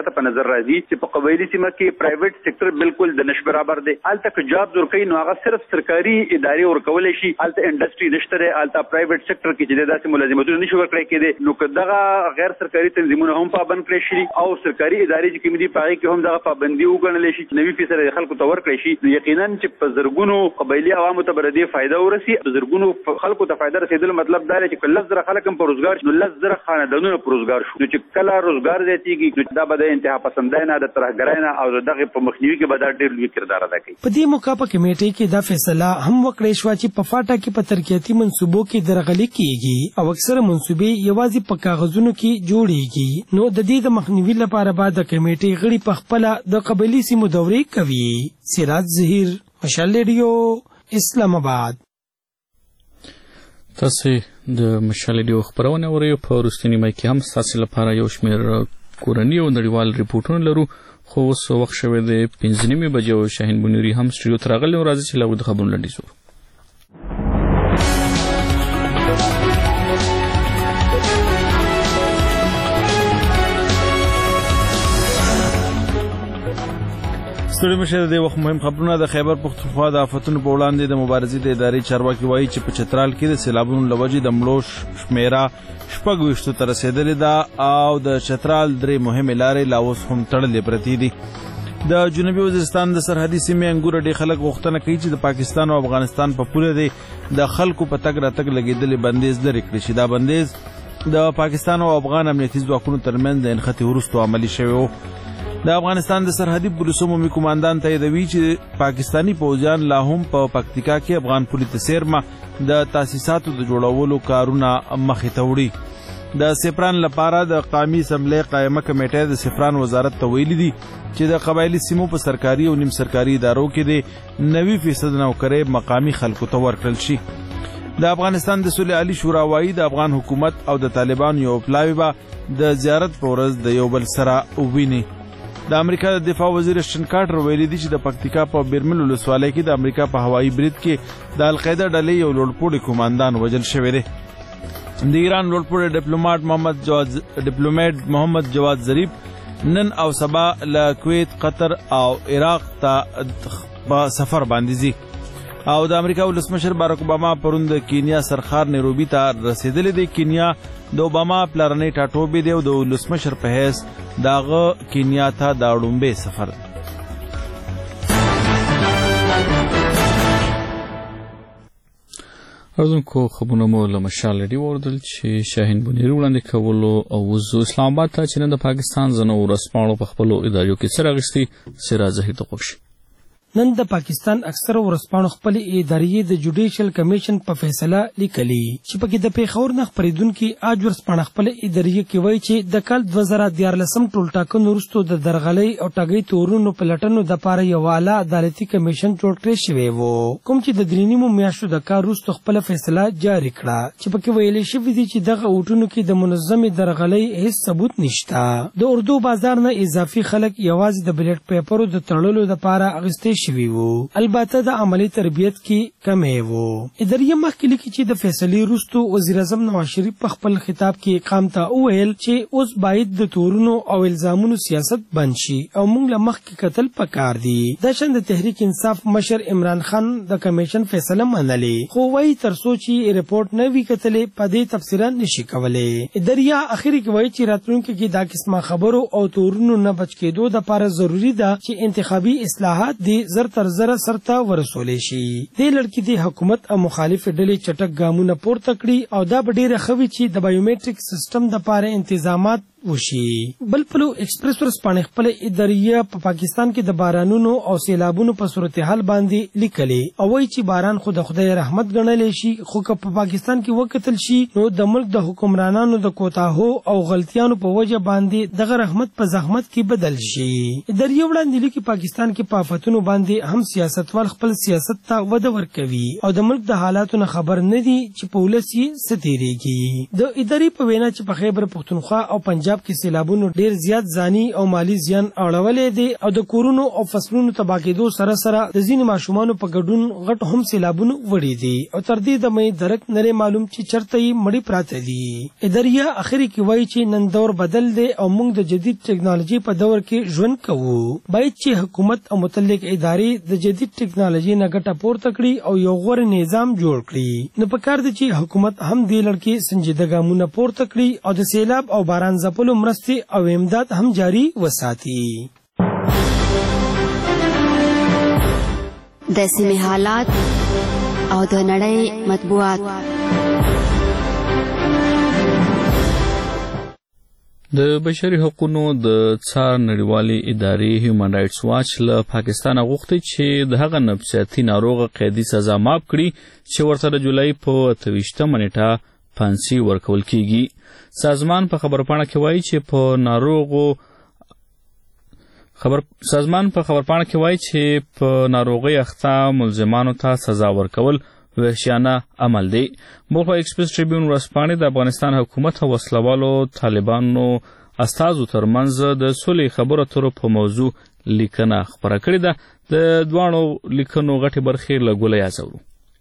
ته په نظر راځي چې په قبایلی سیمه کې پرایویټ سېکټر بالکل د نش برابر دی. هلته که جاب ورکوي نو هغه صرف سرکاري ادارې ورکولی شي. هلته انډسټري نشته دی. هلته پرایویټ سېکټر کې چې داسې ملازمتونه نشي ورکړی کېدی. نو که دغه غیر سرکاري تنظیمونه هم پابند کړی شي او سرکاري ادارې چې کومې دي په هغې کې هم دغه پابندي وګڼلی شي چې 90% خلکو ته ورکړی شي، نو یقینا چې په زرګونو قبایلي عوامو ته به د دې فایده ورسي. په زرګونو خلکو ته فایده رسېدل مطلب دا دی چې که 10,000 خلک هم په روزګار شي نو 10,000 خاندانونه په روزګار شو. نو چې کله روزګار زیاتېږي نو دا به د انتها پسندۍ نه، د ترهګرۍ نه او د دغې په مخنیوي کې به دا ډېر لوی کردار ادا کوي. په دې موقع په کمیټې کې دا فیصله هم وکړې شوه چې په فاټا کې په ترقیاتي منصوبو کې درغلي کیږي او اکثره منصوبې یوازې په کاغذونو کې جوړیږي. نو د دې د مخنیوي لپاره بعد د کمیټې غړي په خپله د قبایلي سیمو دورې کوي. سراج ظهیر، مشال ریډیو، اسلام آباد. تاسو د مشال ریډیو خبرونه اورئ. په وروستي نیمه کې هم ستاسو لپاره یو شمېر کورني او نړیوال ریپورټونه لرو، خو اوس وخت شوی دی 5:30 بجې او شاهین بنوري هم سټوډیو ته راغلی او راځي چې له د خبرونو لنډیز ورو. ستړي مشه د وخت مهم خبرونه. د خیبر پختونخوا د آفتونو په وړاندې د مبارزې د ادارې چارواکي وایي چې په چترال کې د سیلابونو له وجې د مړو شمیره 26 ته رسېدلې ده او د چترال 3 مهمې لارې لا اوس هم تړلې پرتې دي. د جنوبي وزیرستان د سرحدي سیمې انګور ډېر خلک غوښتنه کوي چې د پاکستان او افغانستان په پوله دی د خلکو په تګ راتګ لګېدلې بندیز لرې کړي شي. دا بندیز د پاکستان او افغان امنیتي ځواکونو ترمنځ د انخته وروسته عملي شوی و. د افغانستان د سرحدي پولیسو عمومي کمانډان تاییدوي چې پاکستانی پوځیان لا هم په پکتیکا کې افغان پولیس څیرمه د تاسیساتو د جوړولو کارونه مخې ته وړي. د سفران لپاره د قومي اسمبلی قائمه کمیټه د سفران وزارت ته ویلي دي چې د قبایلی سیمو په سرکاري او نیم سرکاري ادارو کې د 90% نوکرۍ مقامی خلکو ته ورکړل شي. د افغانستان د صلح علی شورا وایي د افغان حکومت او د طالبان یو پلاوی به د زیارت په ورځ د یو بل سره وویني. د امریکا د دفاع وزیر اشتن کارټر ویلي دي چې د پکتیکا په بیرمل ولسوالۍ کې د امریکا په هوایي برید کې د القاعده ډلې یو لوړپوړی کمانډان وژل شوی دی. د ایران لوړپوړی ډیپلوماټ محمد جواد ظریف نن او سبا له کویت، قطر او عراق ته په سفر باندې ځي او د امریکا ولسمشر باراک اوباما پرون د کینیا سرخار نیروبي ته رسېدلی دی. کینیا د اوباما پلرنی ټاټوبی دی او د ولسمشر په حیث داغه کینیا ته د اړومبې سفر. اردوونکو خبرونه مو له مشال ریډیو واوریدل چې شاهین بنوري وړاندې کولو او وزو اسلام آباد ته چې نن د پاکستان ځینو ورځپاڼو په خپلو اداریو کې څه راغستي. سراج ظهیر ته خوښ. نن د پاکستان اکثره ورځپاڼو خپل ادارې د جوډیشل کمیشن په فیصله لیکلي چې پکې د پیښور نه خبرېدونکي اج ورځپاڼه خپل ادارې کې وایي چې د کال 2014 ټولټاکنو وروسته د درغلۍ او ټاګۍ تورونو په لټنو دپاره یو اعلی عدالتي کمیشن جوړ کړی شوی و، کوم چې د 3 میاشتو د کار وروسته خپل فیصله جاری کړه چې پکې ویلي شوي دي چې دغه اوټونو کې د منظمې درغلۍ هیڅ ثبوت نشته. د اردو بازار نه اضافي خلک یوازې د بلیټ پیپرو د تړلو دپاره اخیستې شوي وو، البته د عملی تربیت کې کمې وو. اداریه مخکې لیکي چې د فیصلې وروسته وزیر اعظم نواز شریف په خپل خطاب کې قام ته وویل چې اوس باید د تورونو او الزامونو سیاست بند شي او موږ له مخکې کتل پکار دي. د شان د تحریک انصاف مشر عمران خان د کمیشن فیصله منلې، خو وایي تر څو چې رپورټ نه وي کتلې په دې تفسیره نشي کولی. اداریه اخر کې وایي چې راتلونکي کې دا قسمه خبرو او تورونو نه بچ کېدو دپاره ضروري ده چې انتخابي اصلاحات دي زر تر زره سرته ورسولې شي. دې لړ کې د حکومت او مخالف ډلې چټک ګامونه پورته کړي او دا به ډېره ښه وي چې د بایومیټریک سیسټم دپاره انتظامات وشي. بل پلو ایکسپریس ورځپاڼې خپل اداریه په پاکستان کې د بارانونو او سیلابونو په صورتحال باندې لیکلې او وایي چې باران خو د خدای رحمت ګڼلی شي، خو که په پاکستان کې وکتل شي نو د ملک د حکمرانانو د کوتاهو او غلطیانو په وجه باندې دغه رحمت په زحمت کې بدل شي. اداریه وړاندې لیکي پاکستان کې په آفتونو باندې هم سیاستوال خپل سیاست ته وده ورکوي او د ملک د حالاتو نه خبر نه دي چې په ولس یې څه تېرېږي. د ادارې په وینا چې په خیبر پښتونخوا او پنجاب پنجاب کې سیلابونو ډیر زیات ځاني او مالی زیان اړولې دي او د کورونو او فصلونو تباہ کېدو سره سره د ځینې ماشومانو په ګډون غټ هم سیلابونو وړي دي او تر دې د مې درک نری معلوم چې چرته یې مړی پراته دي. اداريه اخري کې وایي چې نن دور بدل دی او موږ د جدید ټیکنالوژي په دور کې ژوند کوو. باید چې حکومت او متعلق ادارې د جدید ټیکنالوژي نه ګټه پورته کړي او یو غوره نظام جوړ کړي. نو پکار دی چې حکومت هم دې لړ کې سنجیده ګامونه پورته کړي او د سیلاب او باران ځپلو مرستې او امداد هم جاری وساتي. د سیمې حالات او د نړۍ مطبوعات. د بشري حقوقو د څار نړیوالې ادارې هیومن رائټس واچ له پاکستان غوښتي چې د هغه نفسیاتي ناروغ قیدي سزا معاف کړي چې ورته د جولای په 28 نیټه پانسي ورکول کیږي. سازمان په خبرپاڼه کې وایي چې په ناروغۍ اخته ملزمانو ته سزا ورکول وحشیانه عمل دی. ملخ ایکسپریس ټریبیون ورځپاڼې د افغانستان حکومت او وسلوالو طالبانو استازو ترمنځ د سولې خبرو اترو په موضوع لیکنه خپره کړې ده. د دواړو لیکنو غټې برخې له ګوله یازورو.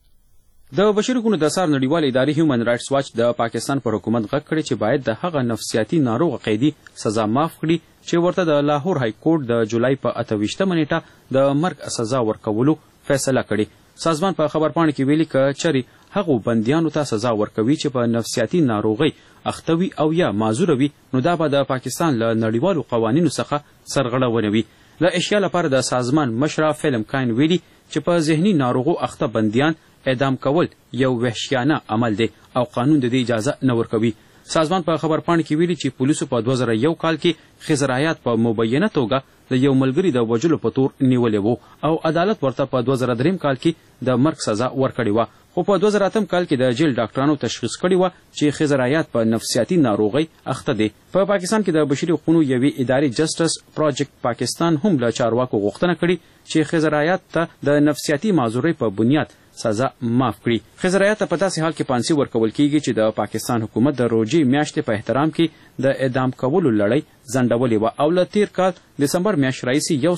د بشري حقوقو د څار نړیوالې ادارې هیومن رائټس واچ د پاکستان پر حکومت غږ کړی چې باید د هغه نفسیاتي ناروغ قیدي سزا معاف کړي چې ورته د لاهور های کورټ د جولای په 28 نیټه د مرګ سزا ورکولو فیصله کړې. سازمان په خبرپاڼه کې ویلي که چېرې هغو بندیانو ته سزا ورکوي چې په نفسیاتي ناروغۍ اخته وي او یا معذوره وي نو دا به د پاکستان له نړیوالو قوانینو څخه سرغړونه وي. له اشیا لپاره د سازمان مشره فلم کاین ویلي چې په ذهني ناروغو اخته بندیان اعدام کول یو وحشیانه عمل دی او قانون د دې اجازه نه ورکوي. سازمان په خبرپاڼه کې ویلي چې پولیسو په 2001 کال کې خزرایات په مبینه توګه د یو ملګري د وژلو په تور نیولې وو او عدالت ورته په 2003 کال کې د مرګ سزا ورکړې وه. خو په 2008 کال کې د جیل ډاکټرانو تشخیص کړی و چې خزرایات په نفسیاتي ناروغۍ اخته دي. په پاکستان کې د بشري حقوقو یوې ادارې جسټس پروجیکټ پاکستان هم له چارواکو غوښتنه کړې چې خزرایات ته د نفسیاتي معذورۍ په بنیاد سزا معاف کړي. خزرایات ته په داسې حال کې پانسي ورکول کیږي چې د پاکستان حکومت د روژې میاشتې په احترام کې د اعدام کولو لړۍ ځنډولې وه او له تیر کال دسمبر میاشت راهیسې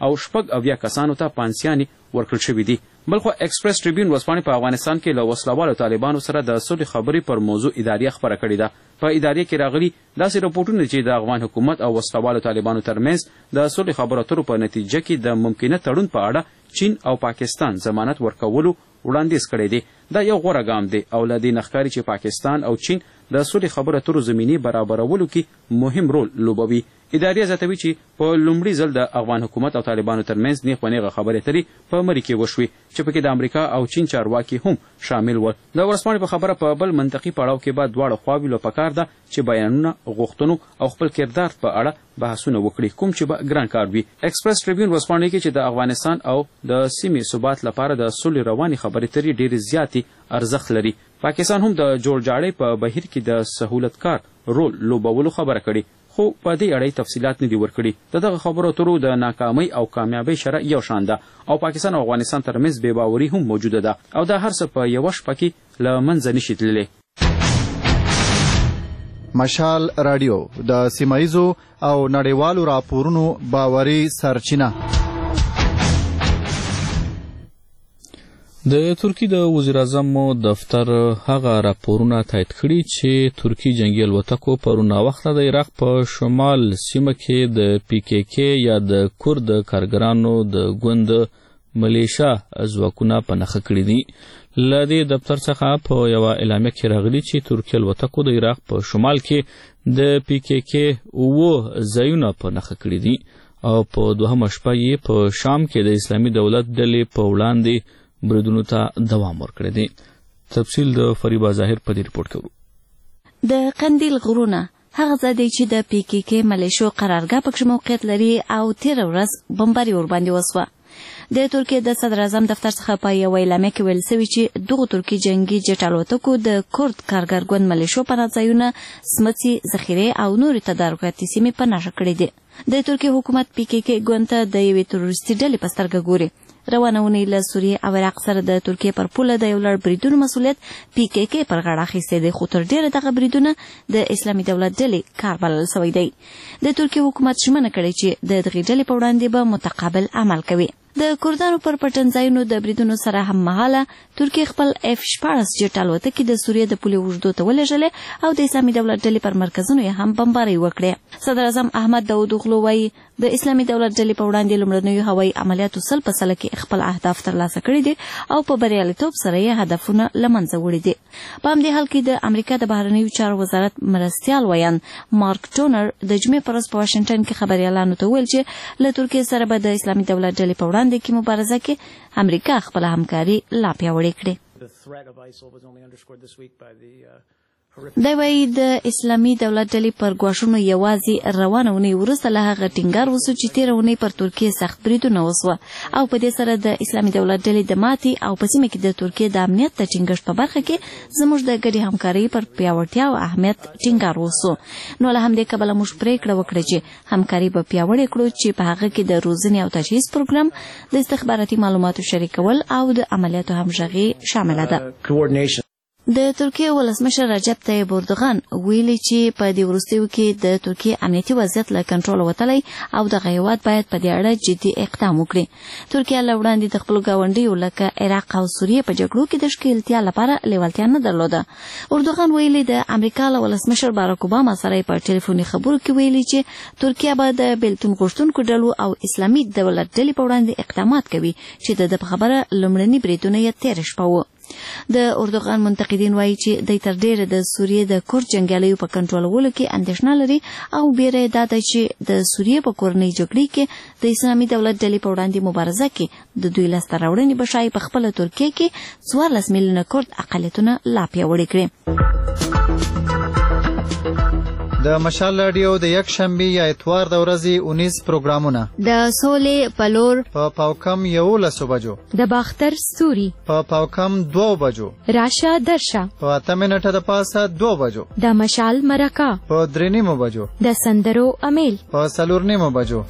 170 کسانو ته پانسیانې ورکړل شوي دي. بلخو ایکسپریس ټریبیون ورځپاڼې په افغانستان کې له وسلوالو طالبانو سره د صلح خبرې پر موضوع اداریه خپره کړې ده. په اداریه کې راغلي داسې رپورټونه چې د افغان حکومت او وسلوالو طالبانو ترمنځ د صلح خبرو اترو په نتیجه کې د ممکنه تړون په اړه چین او پاکستان ضمانت ورکولو وړاندیز کړی دی. دا یو غوره ګام دی او له دې نه ښکاري چې پاکستان او چین د صلح خبرو اترو زمینې برابرولو کې مهم رول لوبوي. ادارې زیاتوي چې په لومړي ځل د افغان حکومت او طالبانو ترمنځ نیغ په نیغه خبرې اترې په مری کې وشوې چې پکې د امریکا او چین چارواکي هم شامل ول. د ورځپاڼې په خبره په بل منطقي پړاو کې به دواړه خواوې له پکار ده چې بیانونه غوښتنو او خپل کردار په اړه بحثونه وکړي کوم چې به ګران کار وي. ایکسپریس ټریبیون ورځپاڼې کې چې د افغانستان او د سیمې ثبات لپاره د صلح روانې خبرې اترې ډېرې زیاتې ارزښت لري. پاکستان هم د جوړجاړۍ په بهیر کې د سهولتکار رول لوبولو خبره کړې خو په دې اړه تفصیلات نه دي ورکړي. دغه خبرو اترو د ناکامۍ او کامیابۍ شرح یو شان ده او پاکستان او افغانستان ترمنځ بې باوري هم موجوده ده او دا هر څه په یوه شپه کې له منځه نشي تللی. مشال رادیو د سیمایزو او نړیوالو راپورونو باوري سرچینه. د ترکی د وزیر اعظم دفتر هغه راپورونه تایید کړي چې ترکی جنگي الوتکو پرون وخت د عراق په شمال سیمه کې د پی کې کې یا د کورد کارګرانو د ګوند ملیشا ځواکونه په نښه کړي دي. له دې دفتر څخه په یوه اعلامیه کې راغلي چې ترکی الوتکو د عراق په شمال کې د پی کې کې 9 ځایونه په نښه کړي دي او په دوهمه شپه یې په شام کې د اسلامي دولت ډلې په وړاندې بریدونو ته دوام ورکړی دی. تفصیل د فریبا ظاهر په دې ریپورټ کوو. د قندیل غرونه هغه ځای دی چې د پی کې کې ملیشو قرارګاه پکې موقعیت لري او تېره ورځ بمباري ورباندې وسوه. د ترکیه د صدر اعظم دفتر څخه په یوه اعلامیه کې ویل شوي چې دغه ترکي جنگي جټ الوتکو د کورد کارګر ګوند ملیشو پناه ځایونه، سمڅې، ذخیرې او نورې تدارکاتي سیمې په نښه کړې دي. د ترکیه حکومت PKK ګوند ته د یوې تروریستي ډلې په سترګه ګوري. روانه اونۍ له سوریې او عراق سره د ترکیې پر پوله د یو لړ بریدونو مسؤلیت PKK پر غاړه اخیستی دی، خو تر ډیره دغه بریدونه د اسلامي دولت ډلې کار بلل سوی دی. د ترکیې حکومت ژمنه کړې چې د دغې ډلې په وړاندې به متقابل عمل کوي. د کردانو پر پټنځایونو د بریدونو سره هم مهاله ترکیه خپل F-14 جټ الوتکې د سوریې د پولې اوږدو ته ولېږلې او د اسلامي دولت ډلې پر مرکزونو یې هم بمبارۍ وکړې. صدر اعظم احمد داودوغلو وایي د اسلامي دولت ډلې په وړاندې لومړنیو هوایي عملیاتو 100% کې خپل اهداف ترلاسه کړي دي او په بریالیتوب سره یې هدفونه له منځه وړي دي. په همدې حال کې د امریکا د بهرنیو چارو وزارت مرستیال ویان مارک ټونر د جمعې په ورځ په واشنګټن کې خبریالانو ته ویل چې له ترکیې سره به د اسلامي دولت ډلې په وړاندې کې مبارزه کې امریکا خپل همکاري لا پیاوړې کړي. دی وایي د اسلامي دولت ډلې پر ګواښونو یوازې روانه اونۍ وروسته له هغه ټینګار وسو چې تېره اونۍ پر ترکیې سخت بریدونه وسوه او په دې سره د اسلامي دولت ډلې د ماتې او په سیمه کې د ترکیې د امنیت د ټینګښت په برخه کې زموږ د ګډې همکارۍ پر پیاوړتیا او اهمیت ټینګار وسو. نو له همدې کبله موږ پرېکړه وکړه چې همکاري به پیاوړې کړو چې په هغه کې د روزنې او تجهیز پروګرام، د استخباراتي معلوماتو شریکول او د عملیاتو همغږي شامله ده. د ترکیه ولسمشر رجب طیب اردوغان ویلي چې په دې وروستیو کې د ترکیه امنیتي وضعیت له کنټروله وتلی او دغه هیواد باید په دې اړه جدي اقدام وکړي. ترکیه له وړاندې د خپلو ګاونډیو لکه عراق او سوریې په جګړو کې د ښکېلتیا لپاره لیوالتیا نه درلوده. اردوغان ویلي د امریکا له ولسمشر باراک اوباما سره په ټلیفوني خبرو کې ویلي چې ترکیه به د بیلتون غوښتونکو ډلو او اسلامي دولت ډلې په وړاندې اقدامات کوي چې د په خبره لومړني بریدونه یې تېره شپه وو. د اردوغان منتقدین وایي چې دی تر ډیره د سوریې د کورد جنګیالیو په کنټرولولو کې اندېښنه لري او بیره یې دا ده چې د سوریې په کورنۍ جګړې کې د اسلامي دولت ډلې په وړاندې مبارزه کې د دوی لاسته راوړنې به ښایي په خپله ترکیه کې 14 میلیونه کورد اقلیتونه لا پیاوړي کړي. د مشال رادیو د یک شنبه یا اتوار د ورځې 19 پروګرامونه د سولې پلور په پاوکم 11 بجو، د باختر ستوري په پاوکم 2 بجو، راشه درشه په 8 منټه د پاسه 2 بجو، د مشال مرکه په 3 بجو، د سندرو امیل په 4 بجو.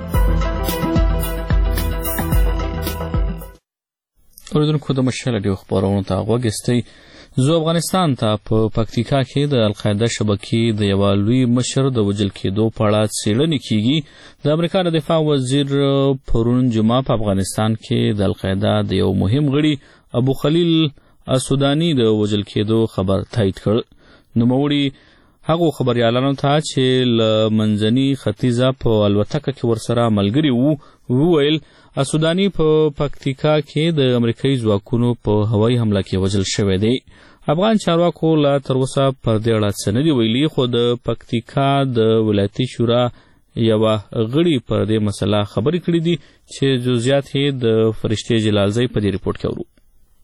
اوریدونکو د مشال رادیو خبرونو ته غوږ ایستی. زه افغانستان ته په پکتیکا کې د القاعده شبکې د یوه لوی مشر د وژل کېدو په اړه څېړنې کیږي. د امریکا د دفاع وزیر پرون جمعه په افغانستان کې د القاعده د یو مهم غړي ابو خلیل السوداني د وژل کېدو خبر تایید کړ. نوموړي هغو خبریالانو ته چې له منځني ختیځه په الوتکه کې ورسره ملګري وو وویل السوداني په پکتیکا کې د امریکایي ځواکونو په هوایي حمله کې وژل شوی دی. افغان چارواکو لا تر اوسه پر دې اړه څه نه دي ویلي، خو د پکتیکا د ولایتي شورا یوه غړي پر دې مسله خبرې کړې دي چې جزئیات یې د فرشتې جلالزی په دې ریپورټ کې اورو.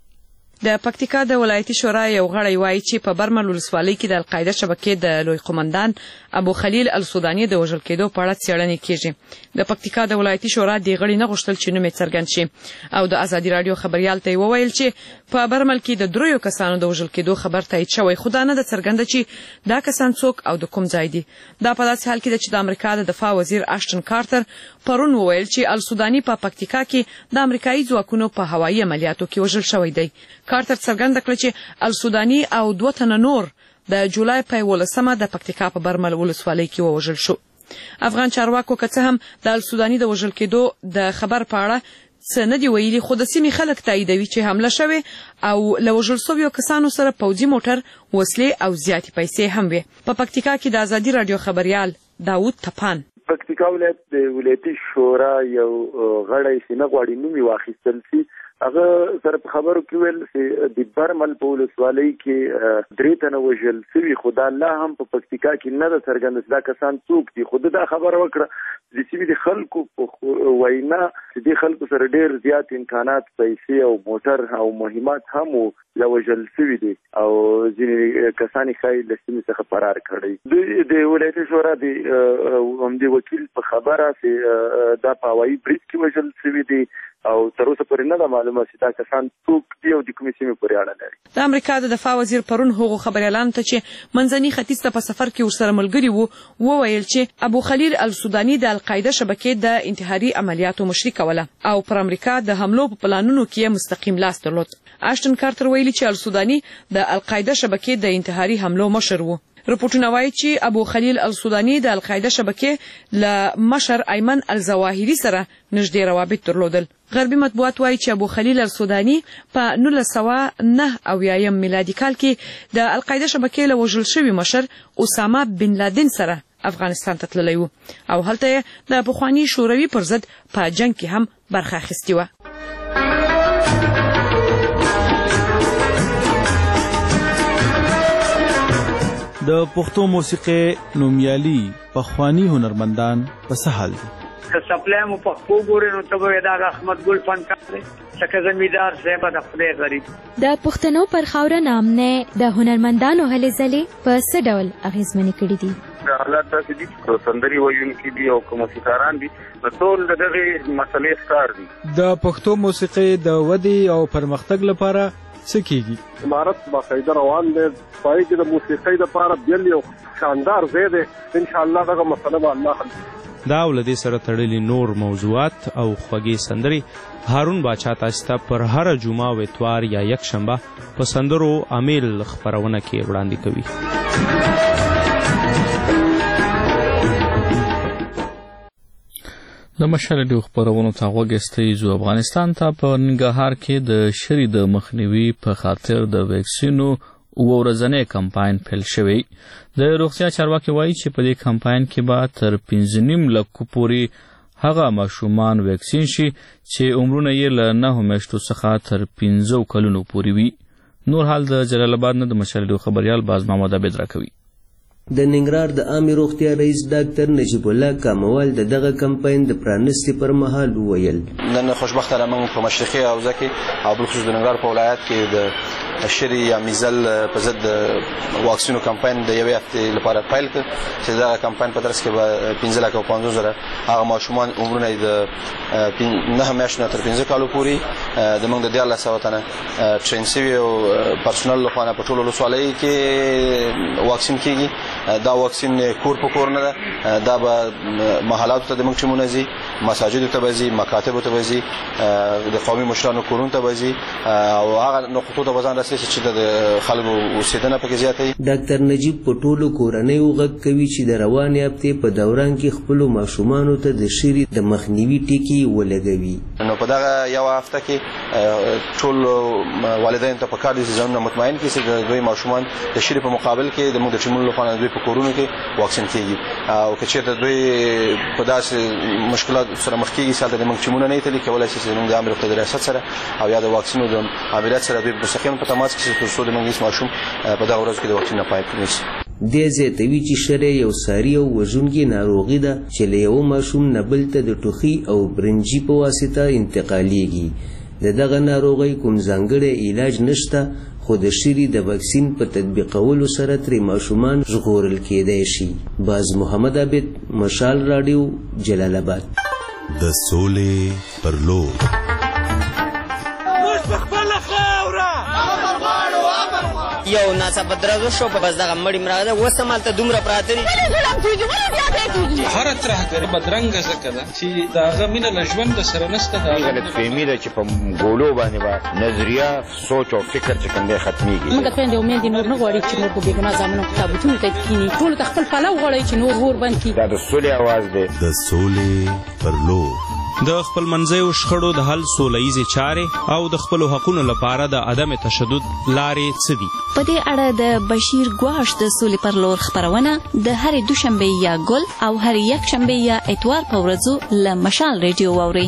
د پکتیکا د ولایتي شورا یو غړی وایي چې په برمل ولسوالۍ کې د القاعده شبکې د لوی قومندان ابو خلیل السوداني د وژل کېدو په اړه څېړنې کیږي. د پکتیکا د ولایتي شورا دې غړي نه غوښتل چې نوم یې څرګند شي او د ازادي راډیو خبریال ته وویل چې په برمل کې د 3 کسانو د وژل کېدو خبر تایید شوی، خو دا نه ده څرګنده چې دا کسان څوک او د کوم ځای دي. دا په داسې حال کې ده چې د امریکا د دفاع وزیر اشټن کارتر پرون وویل چې السوداني په پکتیکا کې د امریکایي ځواکونو په هوایي عملیاتو کې وژل شوی دی. کارتر څرګنده کړه چې السوداني او 2 تنه نور د جولای په 11 د پکتیکا په برمل ولسوالۍ کې ووژل شو. افغان چارواکو که څه هم د السوداني د وژل کېدو د خبر په اړه څه نه دي ویلي، خو د سیمې خلک تاییدوي چې حمله شوې او له وژل شویو کسانو سره پوځي موټر، وسلې او زیاتې پیسې هم وې. په پکتیکا کې د ازادي راډیو خبریال داود تپان پکتیکا ولایت د ولایتي شورا یو غړی چې نه غواړي نوم یې واخیستل سي، هغه سره په خبرو کې ویل چې د برمل په ولسوالۍ کې 3 تنه وژل شوي، خو دا لا هم په پکتیکا کې نه ده څرګنده چې دا کسان څوک دي. خو دا خبره وکړه د سیمې د خلکو په وینا چې د خلکو سره ډېر زیات امکانات، پیسې او موټر او مهمات هم لا وژل شوي دي او ځینې کسان یې ښایي له سیمې څخه فرار کړی. دوی د ولایتي شورا د همدې وکیل په خبره چې دا په هوایي برید کې وژل شوي دي او تر اوسه پورې نه ده معلومه چې دا کسان څوک دي او د کومې سیمې پورې اړه لري. د امریکا د دفاع وزیر پرون هغو خبريالانو ته چې منځني ختیځ ته په سفر کې ورسره ملګري وو وویل چې ابو خلیل السوداني د القاعده شبکې د انتحاري عملیاتو مشري کوله او پر امریکا د حملو په پلانونو کې مستقیم لاس درلود. آشټن کارتر ویلي چې السوداني د القاعده شبکې د انتحاري حملو مشر وو. رپورټونه وایي چې ابو خلیل السوداني د القاعده شبکې له مشر ایمن الظواهري سره نږدې روابط درلودل. غربي مطبوعات وایي چې ابو خلیل السوداني په 1999 میلادي کال کې د القاعده شبکې له وژل شوي مشر اسامه بن لادن سره افغانستان ته تللی و او هلته د پخواني شوروي پر ضد په جنگ کې هم برخه اخیستې وه. د پښتو موسیقي نومیالي پخواني هنرمندان په څه حال دي؟ که سپلای مو پښتو ګورې نو ته به دا احمد ګل فنکار دی څنګه زمیندار صاحب د خدای غریب. د پښتنو پر خاوره نامنه د هنرمندانو هلې ځلې په څه ډول اغیزمنې کړي دي؟ حالات داسې دي چې سندري ویونکي دي او موسیقاران دي نو ټول د دغه مسلې ښکار دي. د پښتو موسیقي د ودې او پرمختګ لپاره څه کیږي؟ امارت باقاعده روان دی پای کې د موسیقۍ لپاره بیل یو شاندار ځای دی ان شاء الله دغه مسله به الله حل. دا ولدي سره تړلي نور موضوعات او خوږې سندري هارون باچا تاسو ته پر هر جمعه او اتوار یا یک شنبه په سندرو امیل خبرونه کې وړاندې کوي. د مشال ډیو خبرونو ته وګستې جو افغانستان ته په ننګرهار کې د شری د مخنیوي په خاطر د ویکسینو ورځنی کمپاین پیل شوی. د روغتیا چارواکي وایي چې په دې کمپاین کې به تر 15 لک پورې هغه ماشومان ویکسین شي چې عمرونه یې له 9 میاشتو څخه تر 15 کلونو پورې وي. نور حال د جلال آباد نه د مشال ډیو خبريال باز محمد عبد راکوي. د ننګرهار د عامه روغتیا رئیس ډاکټر نجیب الله کاموال دغه کمپاین د پرانستي پر مهال وویل نن خوشبختانه موږ په مشرقي حوزه کې او بلخصوص د ننګرهار په ولایت کې د شری یا میزل په ضد واکسینو کمپاین د یوې هفتې لپاره پیل کړ چې دا کمپاین په ترڅ کې به 15,50,000 هغه ماشومان عمرونه د 9 میاشتو تر 15 کالو پورې د موږ د 1400 تنه ټرین شوي او پرسونل لخوا په ټولو ولسوالیو کې واکسین کیږي. دا واکسین کور په کور نه ده دا به محلات ته د موږ چمونه زی مساجد ته وځي مکاتب ته وځي د قومي مشرانو کورونو ته وځي او هغه نقطو ته وزن راسي چې د خلکو اوسیدنه پکې زیاتې. ډاکټر نجیب په ټولو کورنیو غږ کوي چې د روانې هفتې په دوران کې خپل ماشومانو ته د شری د مخنیوي ټیکي ولګوي. نو په دغه یو هفته کې ټول والدین ته په کار دي ځان مطمئن کړي چې دوی ماشومان د شری په مقابل کې د موږ د چمون لپاره دوی په کورونو کې واکسین کیږي او که چیرته دوی په داسې مشکلات سره مخ کیږي چې د موږ چمونه نه تللی کولای شي چې موږ د امر په ریاست سره او یا د واکسینو د عملیات سره دوی مستقیم په تماس کې چې څو د موږ ماشوم په دغه ورځ کې د واکسین نه پای پنيسي. د زیاتوي چې شری یو ساری او وژونکي ناروغي ده چې له یو ماشوم نه بل ته د ټوخي او برنجي په واسطه انتقالېږي. دغه ناروغي کوم ځانګړی علاج نشته خو د شری د واکسین په تطبیقولو سره تر ماشومان ژغورل کېدای شي. باز محمد عبد مشال رادیو جلال آباد. د سولې پر لور یو ناڅاپه درزو شو په بس دغه مړی مراغه اوس هم هلته دومره پراته دي هره ترهګري بدرنګه ځکه ده چې د هغه مینه له ژوند سره نشته. دا غلطفهمي ده چې په ګولو باندې به نظریه سوچ او فکر چې کوم دی ختمیږي. موږ د خویندې او میندې نور نه غواړي چې نور په بېګناه زامنو په تابوتونو ته کښېني. ټولو ته خپل پلو غواړي چې نور اور بند کړي. دا د سولې اواز دی. د سولې پر لور د خپل منځیو شخړو د حل سولهییزې چارې او د خپلو حقونو لپاره د عدم تشدد لارې څه دي؟ په دې اړه د بشیر ګواش د سولې پر لور خبرونه د هرې دوشنبې یا ګل او هرې یکشنبې یا اتوار په ورځو له مشال ریډیو واورئ.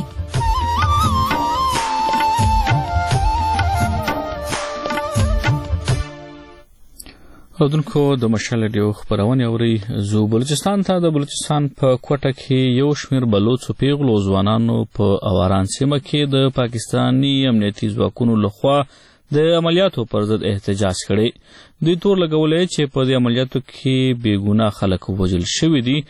اودونکو د مشال ډیو خبرونه اوري. زو بلوچستان ته د بلوچستان په کوټه کې یو شمیر بلوڅو پیغلو ځوانانو په اواران سیمه کې د پاکستانی امنیتي ځواکونو لخوا د عملیاتو پر ضد احتجاج کړي. دوی تور لګولې چې په دې عملیاتو کې بې ګناه خلک وژل شوي دي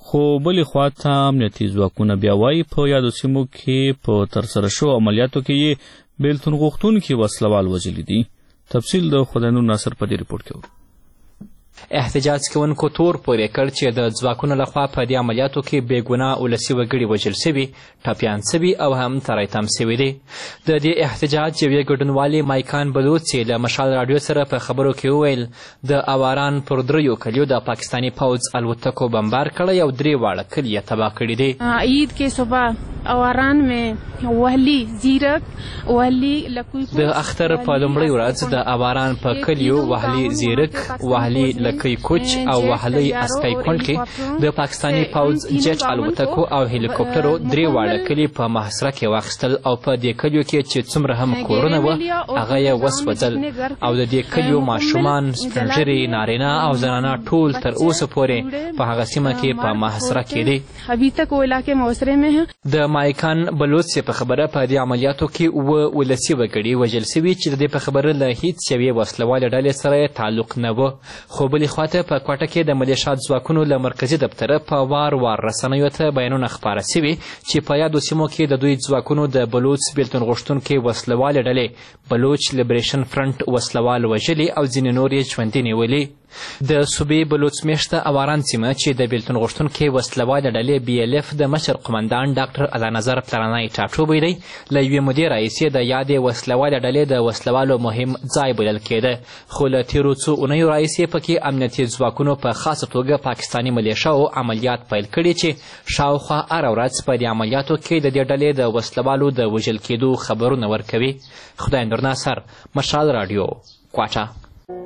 خو بلې خواته امنیتي ځواکونه بیا وایي په یادو سیمو کې په ترسره شوو عملیاتو کې یې بیلتون غوښتونکي وسلوال وژلي دي. تفصیل د خداینور ناصر په دې ریپورټ کې احتجاج کوونکو تور پورې کړ چې د ځواکونو لخوا په دې عملیاتو کې بېګناه ولسي وګړي وژل سوي، ټپیان سوي او هم ترایتم سوي دي. د دې احتجاج یوې ګډونوالې مایکان بلوچ له مشال راډیو سره په خبرو کې وویل د اواران پر 3 کلیو د پاکستاني پوځ الوتکو بمبار کړی او 3 واړه کلي یې تباه کړي دي. عید کې صبح اواران میں وهلی زیرک وهلی لکوی د اختر په لومړۍ ورځ د اواران په کلیو وهلی زیرک، وهلی لکۍ کوچ او وهلی اسکی کونډ کې د پاکستاني پوځ جیټ الوتکو او هلیکوپټرو 3 واړه کلي په محاصره کې واخیستل او په دې کلیو کې چې څومره هم کورونه وه هغه یې وسوځل او د دې کلیو ماشومان، سپینږیري، نارینه او زنانه ټول تر اوسه پورې په هغه سیمه کې په محاصره کې دي. ابھی تک وہ علاقے محاصرے میں ہیں. د مایکان بلوچ په خبره په دې عملیاتو کې ولسي وګړي وژل سوي چې د دې په خبره له هیڅ یوې وسلوالې ډلې سره تعلق نه و. خو بلې خواته په کوټه کې د ملیشات ځواکونو له مرکزي دفتره په وار رسنیو ته بیانونه خپاره سوي چې په یادو سیمو کې د دوی ځواکونو د بلوچ بیلتون غوښتونکي وسلوالې ډلې بلوچ لیبریشن فرنټ وسلوال وژلي او ځینې نور یې ژوندي نیولي. د صوبې بلوچ میشته اواران سیمه چې د بیلتون غوښتونکي وسلوالې ډلې BLF د مشر قمندان ډاکټر الله پلرانی ټاټوبی دی له یوې مودې راهیسې د یادې وسلوالې ډلې د وسلوالو مهم ځای بلل کېده. خو له تېرو څو اونیو راهیسې پکې امنیتي ځواکونو په خاصه توګه پاکستاني ملیشاو عملیات پیل کړي چې شاوخوا هره ورځ په دې عملیاتو کې د دې ډلې د وسلوالو د وژل کېدو خبرونه ورکوي. خداینور ناصر، مشال راډیو، کوټه.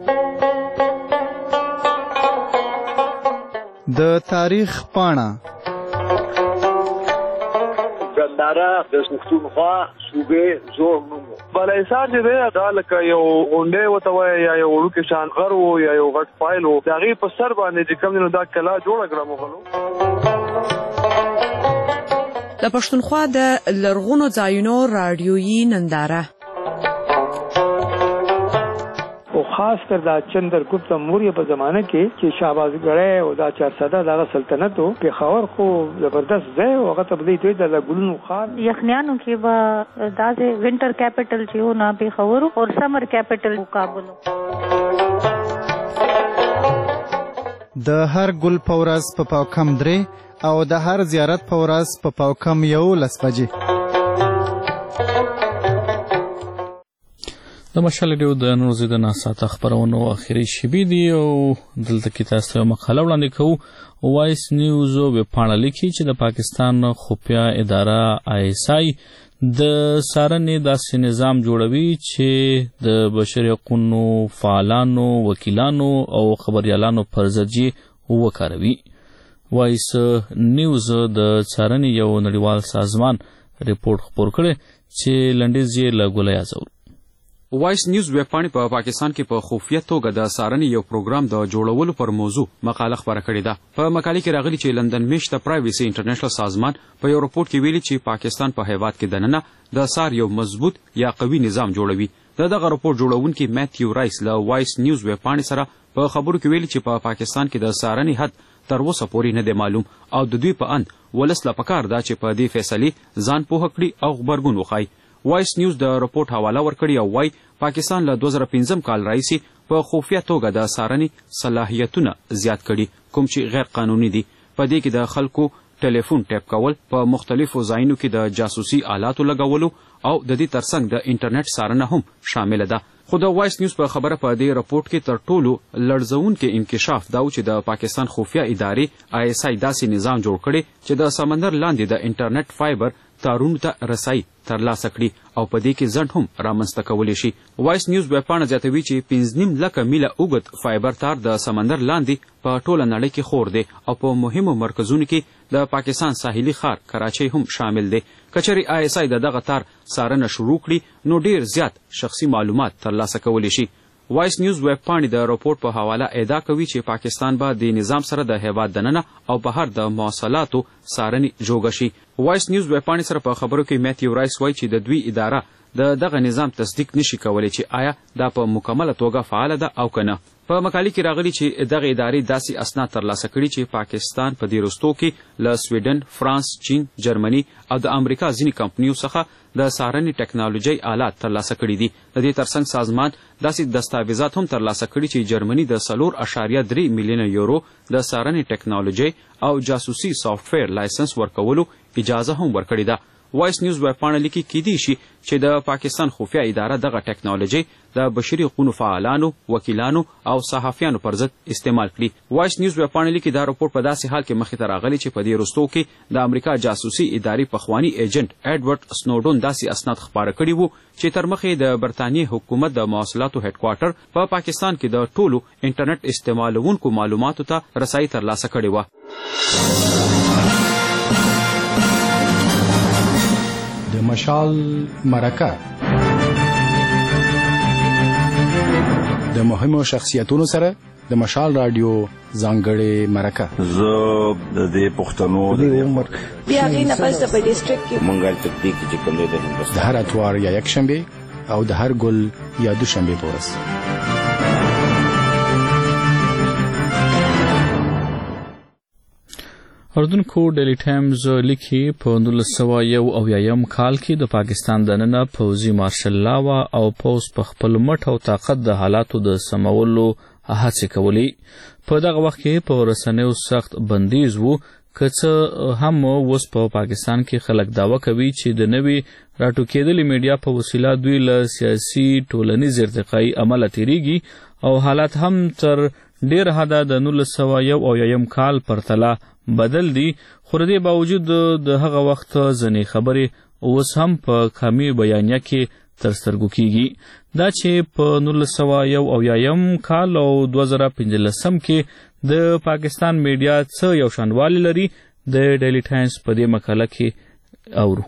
د تاریخ پاڼه ګنداره د پښتونخوا صوبې زوړ نوم بالاحصار چې دی دا لکه یو غونډۍ ورته وایي یا یو وړوکی شان غر و یا یو غټ فایل و د هغې په سر باندې چې کوم دی نو دا کلا جوړه کړه مغلو. د پښتونخوا د لرغونو ځایونو راډیویي ننداره او خاص کر دا چندرګپت موریه په زمانه کې چې شهبازګړی او دا 400 دغه سلطنت و پېښور خو زبردست ځای و هغه ته به دوی د ګلونو ښار یخنیانو کې به داسې وینټر کیپټل چې و نه پېښور او سمر کیپټل کابل. د هر ګل په ورځ په پاوکم 3 او د هر زیارت په ورځ په پاوکم 11 بجې. د مشال راډیو د نن ورځې د 9 ساعته خپرونو اخري شیبې دي او دلته کې تاسو ته مقاله وړاندې کوو. وایس نیوز ویبپاڼه لیکي چې د پاکستان خفیه اداره ISI د څارنې داسې نظام جوړوي چې د بشري حقوقو فعالانو، وکیلانو او خبریالانو پر ضد یې وکاروي. وایس نیوز د څارنې یو نړیوال سازمان ریپورټ خپور کړی چې لنډیز یې له ګوله یازور. وایس نیوز ویبپاڼې په پاکستان کې په خفیه توګه د څارنې یو پروګرام د جوړولو پر موضوع مقاله خپره کړې ده. په مقالې کې راغلي چې لندن میشته پرایویسي انټرنیشنل سازمان په یو رپورټ کې ویلي چې پاکستان په هیواد کې دننه د څار یو مضبوط یا قوي نظام جوړوي. دغه رپورټ جوړونکي میتیو رایس له وایس نیوز ویبپاڼې سره په خبرو کې ویلي چې په پاکستان کې د څارنې حد تر اوسه پورې نه دی معلوم او د دوی په اند ولس له پکار ده چې په دې فیصلې ځان پوهه کړي او غبرګون وښایي. وایس نیوز د رپورټ حواله ورکړي او وایي پاکستان له 2015 کال راهیسې په خفیه توګه د څارنې صلاحیتونه زیات کړي کوم چې غیر قانوني دي. په دې کې د خلکو ټلیفون ټیپ کول، په مختلفو ځایونو کې د جاسوسي آلاتو لګولو او د دې ترڅنګ د انټرنیټ څارنه هم شامله ده. خو د وایس نیوز په خبره په دې رپورټ کې تر ټولو لړزونکی انکشاف دا و چې د پاکستان خفیه ادارې ISI داسې نظام جوړ کړي چې د سمندر لاندې د انټرنیټ فایبر تارونو ته رسایي ترلاسه کړي او په دې کې ځنډ هم رامنځته کولی شي. وایس نیوز ویبپاڼه زیاتوي چې 5.5 لکه میله اوږد فایبر تار د سمندر لاندې په ټوله نړۍ کې خور دی او په مهمو مرکزونو کې د پاکستان ساحلي ښار کراچۍ هم شامل دی. کچري ISI دغه تار څارنه شروع کړي نو ډیر زیات شخصي معلومات ترلاسه کولی شي. وایس نیوز ویبپاڼې د رپورټ په حواله ادعا کوي چې پاکستان به د نظام سره د هیواد دننه او بهر د مواصلاتو څارنې جوګه شي. وایس نیوز ویبپاڼې سره په خبرو کې میتیو رایس وایي چې د دوی اداره د دغه نظام تصدیق نشي کولی چې آیا دا په مکمله توګه فعاله ده او که نه. په مقالې کې راغلي چې دغه ادارې داسې اسناد ترلاسه کړي چې پاکستان په دې وروستو کې له سویډن، فرانس، چین، جرمني او د امریکا ځینې کمپنیو څخه د څارنې ټکنالوژۍ آلات ترلاسه کړي دي. د دې ترڅنګ سازمان داسې دستاویزات هم ترلاسه کړي چې جرمني د 4.3 میلیونه یورو د څارنې ټکنالوژۍ او جاسوسي سافټویر لایسنس ورکولو اجازه هم ورکړې ده. وایس نیوز ویبپاڼه لیکي کیدی شي چې د پاکستان خفیه اداره دغه ټکنالوژي د بشري حقوقو فعالانو، وکیلانو او صحافیانو پر ضد استعمال کړي. وایس نیوز ویبپاڼه لیکي دا راپور په داسې حال کې مخې ته راغلی چې په دې وروستو کې د امریکا جاسوسي ادارې پخوانی ایجنټ ایډورډ سنوډن داسې اسناد خپاره کړي وو چې تر مخې د برطانیې حکومت د مواصلاتو هډ کوارټر په پاکستان کې د ټولو انټرنیټ استعمالونکو معلوماتو ته رسایي ترلاسه کړې وه. د مشال مرکه د مهمو شخصیتونو سره د مشال رادیو ځانګړې مرکه. زه د دې پښتنو د عمر بیا غي نه پس په ډیسټریکټ کې مونږه تطبیق چې کوم د هندوستان د هر اتوار یا یک شنبه او د هر ګل یا دوشنبه په ورځ. اردوونکو ډیلی ټایمز لیکي په 1991 کال کې د پاکستان دننه پوځي مارشل لا او پوځ په خپل مټ او طاقت د حالاتو د سمولو هڅې کولې. په دغه وخت کې په رسنیو سخت بندیز وو، که څه هم اوس په پاکستان کې خلک دعوه کوي چې د نوي راټوکېدلې میډیا په وسیله دوی له سیاسي ټولنیز ارتقایي عمله تیریږي او حالات هم تر ډېر حده د 1991 کال پرتله بدل دي. خو د دې باوجود د هغه وخت ځینې خبرې اوس هم په قومي بیانیه کې تر سترګو کیږي. دا چې په 1991 کال او 2015 کې د پاکستان میډیا څه یو شانوالی لري د ډیلی ټایمز په دې مقاله کې اورو.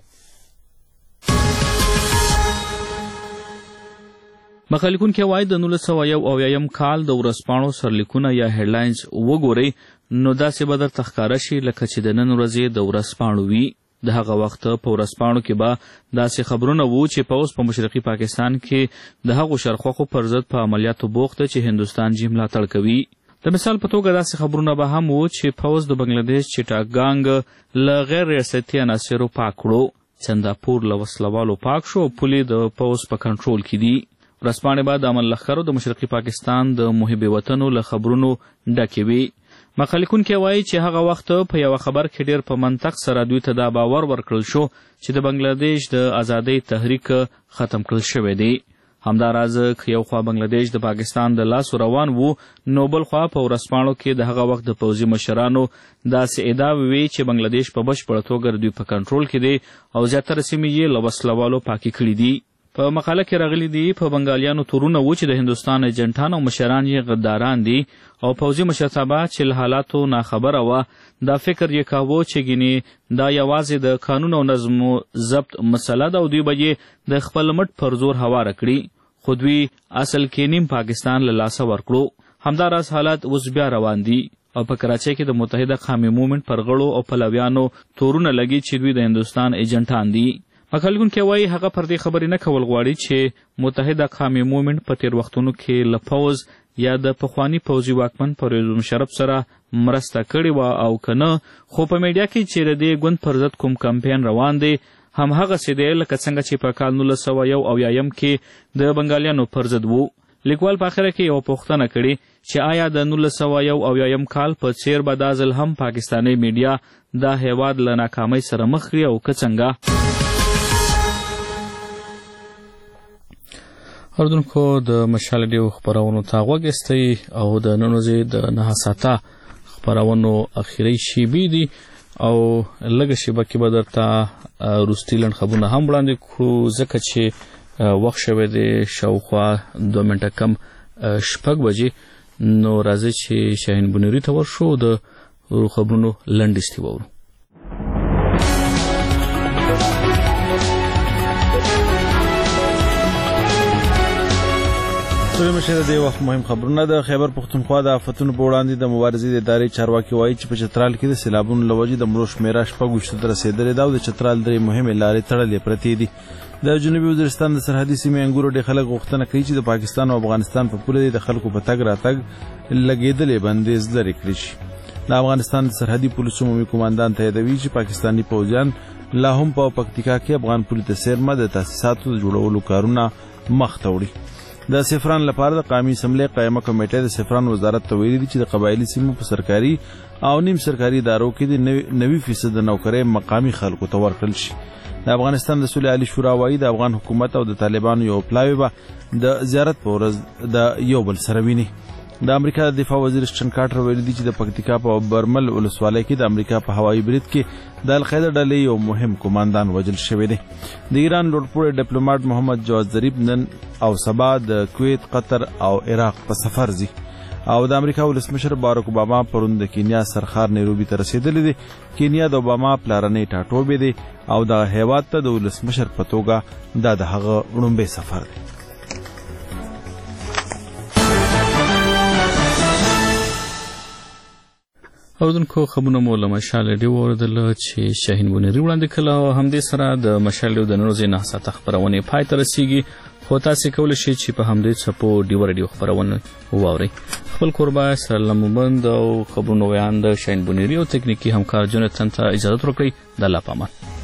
مقالې لیکونکي وایي د 1991 کال د ورځپاڼو سرلیکونه یا هیډلاینز وګورئ نو داسې به درته ښکاره شي لکه چې د نن ورځې د ورځپاڼو وي. د هغه وخت په ورځپاڼو کې به داسې خبرونه وو چې پوځ په مشرقي پاکستان کې د هغو شرخوخو پر ضد په عملیاتو بوخت چې هندوستان جې ملاتړ کوي. د مثال په توګه داسې خبرونه به هم وو چې پوځ د بنګلادیش چټاګانګ له غیر ریاستي عناصرو پاک کړو، چنداپور له وسلوالو پاک شو، پولې د پوځ په کنټرول کې دي. ورځپاڼې به د امن لښکرو د مشرقي پاکستان د محب وطنو له خبرونو ډکې وي. مقالې لیکونکي وایي چې هغه وخت په یوه خبر کې ډېر په منطق سره دوی ته دا باور ورکړل شو چې د بنګلادیش د ازادۍ تحریک ختم کړل شوی دی. همداراز که یو خوا بنګلادیش د پاکستان د لاسو روان وو، نو بل خوا په ورځپاڼو کې د هغه وخت د پوځي مشرانو داسې ادعاوې وې چې بنګلادیش په بشپړه توګه دوی په کنټرول کې دی او زیاتره سیمې یې له وسلوالو پاکې کړي دي. په مقاله کې راغلي دي په بنګالیانو تورونه وو چې د هندوستان ایجنټان او مشران یې غداران دي او پوځي مشرتابه چې له حالاتو ناخبره وه دا فکر یې کاوه چې ګینې دا یوازې د قانون او نظم ضبط مسله ده او دوی به یې د خپل مټ پر زور هواره کړي، خو دوی اصل کې نیم پاکستان له لاسه ورکړو. همداراز حالات اوس بیا روان دي او په کراچۍ کې د متحده قومي مومنټ پر غړو او پلویانو تورونه لګي چې دوی د هندوستان ایجنټان دي. مقالې لیکونکي وایي هغه پر دې خبرې نه کول غواړي چې متحده قومي مومنټ په تیر وختونو کې له پوځ یا د پخواني پوځي واکمن پرویز مشرف سره مرسته کړې وه او که نه، خو په میډیا کې چې د دې ګوند پر ضد کوم کمپین روان دی همهغسې دی لکه څنګه چې په کال 1991 کې د بنګالیانو پر ضد وو. لیکوال په اخره کې یوه پوښتنه کړې چې آیا د 1991 کال په څیر به دا ځل هم پاکستاني میډیا دا هیواد له ناکامۍ سره مخ کړي او که څنګه؟ اردوونکو د مشال ډیو خپرونو ته غوږ ایستی او د نن ورځې د 9 ساعته خپرونو اخیری شیبې دي او لږه شیبه کې به درته وروستي لنډ خبرونه هم وړاندې کړو ځکه چې وخت شوی دی شاوخوا 2 منټه کم 6 بجې. نو راځئ چې شاهین بنوري ته ورشو د خبرونو لنډ ایستی واورو. ستوري مشر د وخت مهم خبرونه د خیبر پښتونخوا د آفتونو په وړاندې د مبارزې د ادارې چارواکي وایي چې په چترال کې د سیلابونو له وجې د مړو شمېره 26 ته رسېدلې ده او د چترال درې مهمې لارې تړلې پرتې دي. د جنوبي وزیرستان د سرحدي سیمې انګورو ډېر خلک غوښتنه کوي چې د پاکستان او افغانستان په پوله د خلکو په تګ راتګ لګېدلې بندیز لرې کړی شي. د افغانستان د سرحدي پولیسو عمومي قوماندان تاییدوي چې پاکستاني پوځیان لا هم په پکتیکا کې افغان پولې ته څیرمه د تاسیساتو د جوړولو کارونه مخ ته وړي. د سفران لپاره د قومي اسمبلې قایمه کمیټه د سفران وزارت ته ویلي دي چې د قبایلي سیمو په سرکاري او نیم سرکاري ادارو کې د 90% د نوکرۍ مقامي خلکو ته ورکړل شي. د افغانستان د صلح عالي شورا وایي د افغان حکومت او د طالبانو یو پلاوی به د زیارت په ورځ د یو بل سره ویني. د امریکا د دفاع وزیر اسټن کارټر ویلي دي چې د پکتیکا په برمل ولسوالۍ کې د امریکا په هوایي برید کې د القاعده ډلې یو مهم قوماندان وژل شوی دی. د ایران لوړپوړی ډیپلوماټ محمد جواد ظریف نن او سبا د کویت، قطر او عراق په سفر ځي او د امریکا ولسمشر باراک اوباما پرون د کینیا سرخار نیروبي ته رسیدلی دی. کینیا د اوباما پلارنی ټاټوبی دی او د هیواد ته د ولسمشر په توګه دا د هغه وړومبی سفر دی. اودونکو خبرونه مو له مشال ډیو اوریدله چې شاهین بونیری وړاندې کړه او همدې سره د مشال ډیو د نن ورځې 9 ساعته خپرونې پای ته رسیږي. خو تاسې کولی شئ چې په همدې څپو ډیو رادیو خپرونه واورئ. خپل کوربه سره مبند او خبرونه ویان د شاهین بونیری او تکنیکي همکار جونتن ته اجازه ورکړئ. د الله په امان.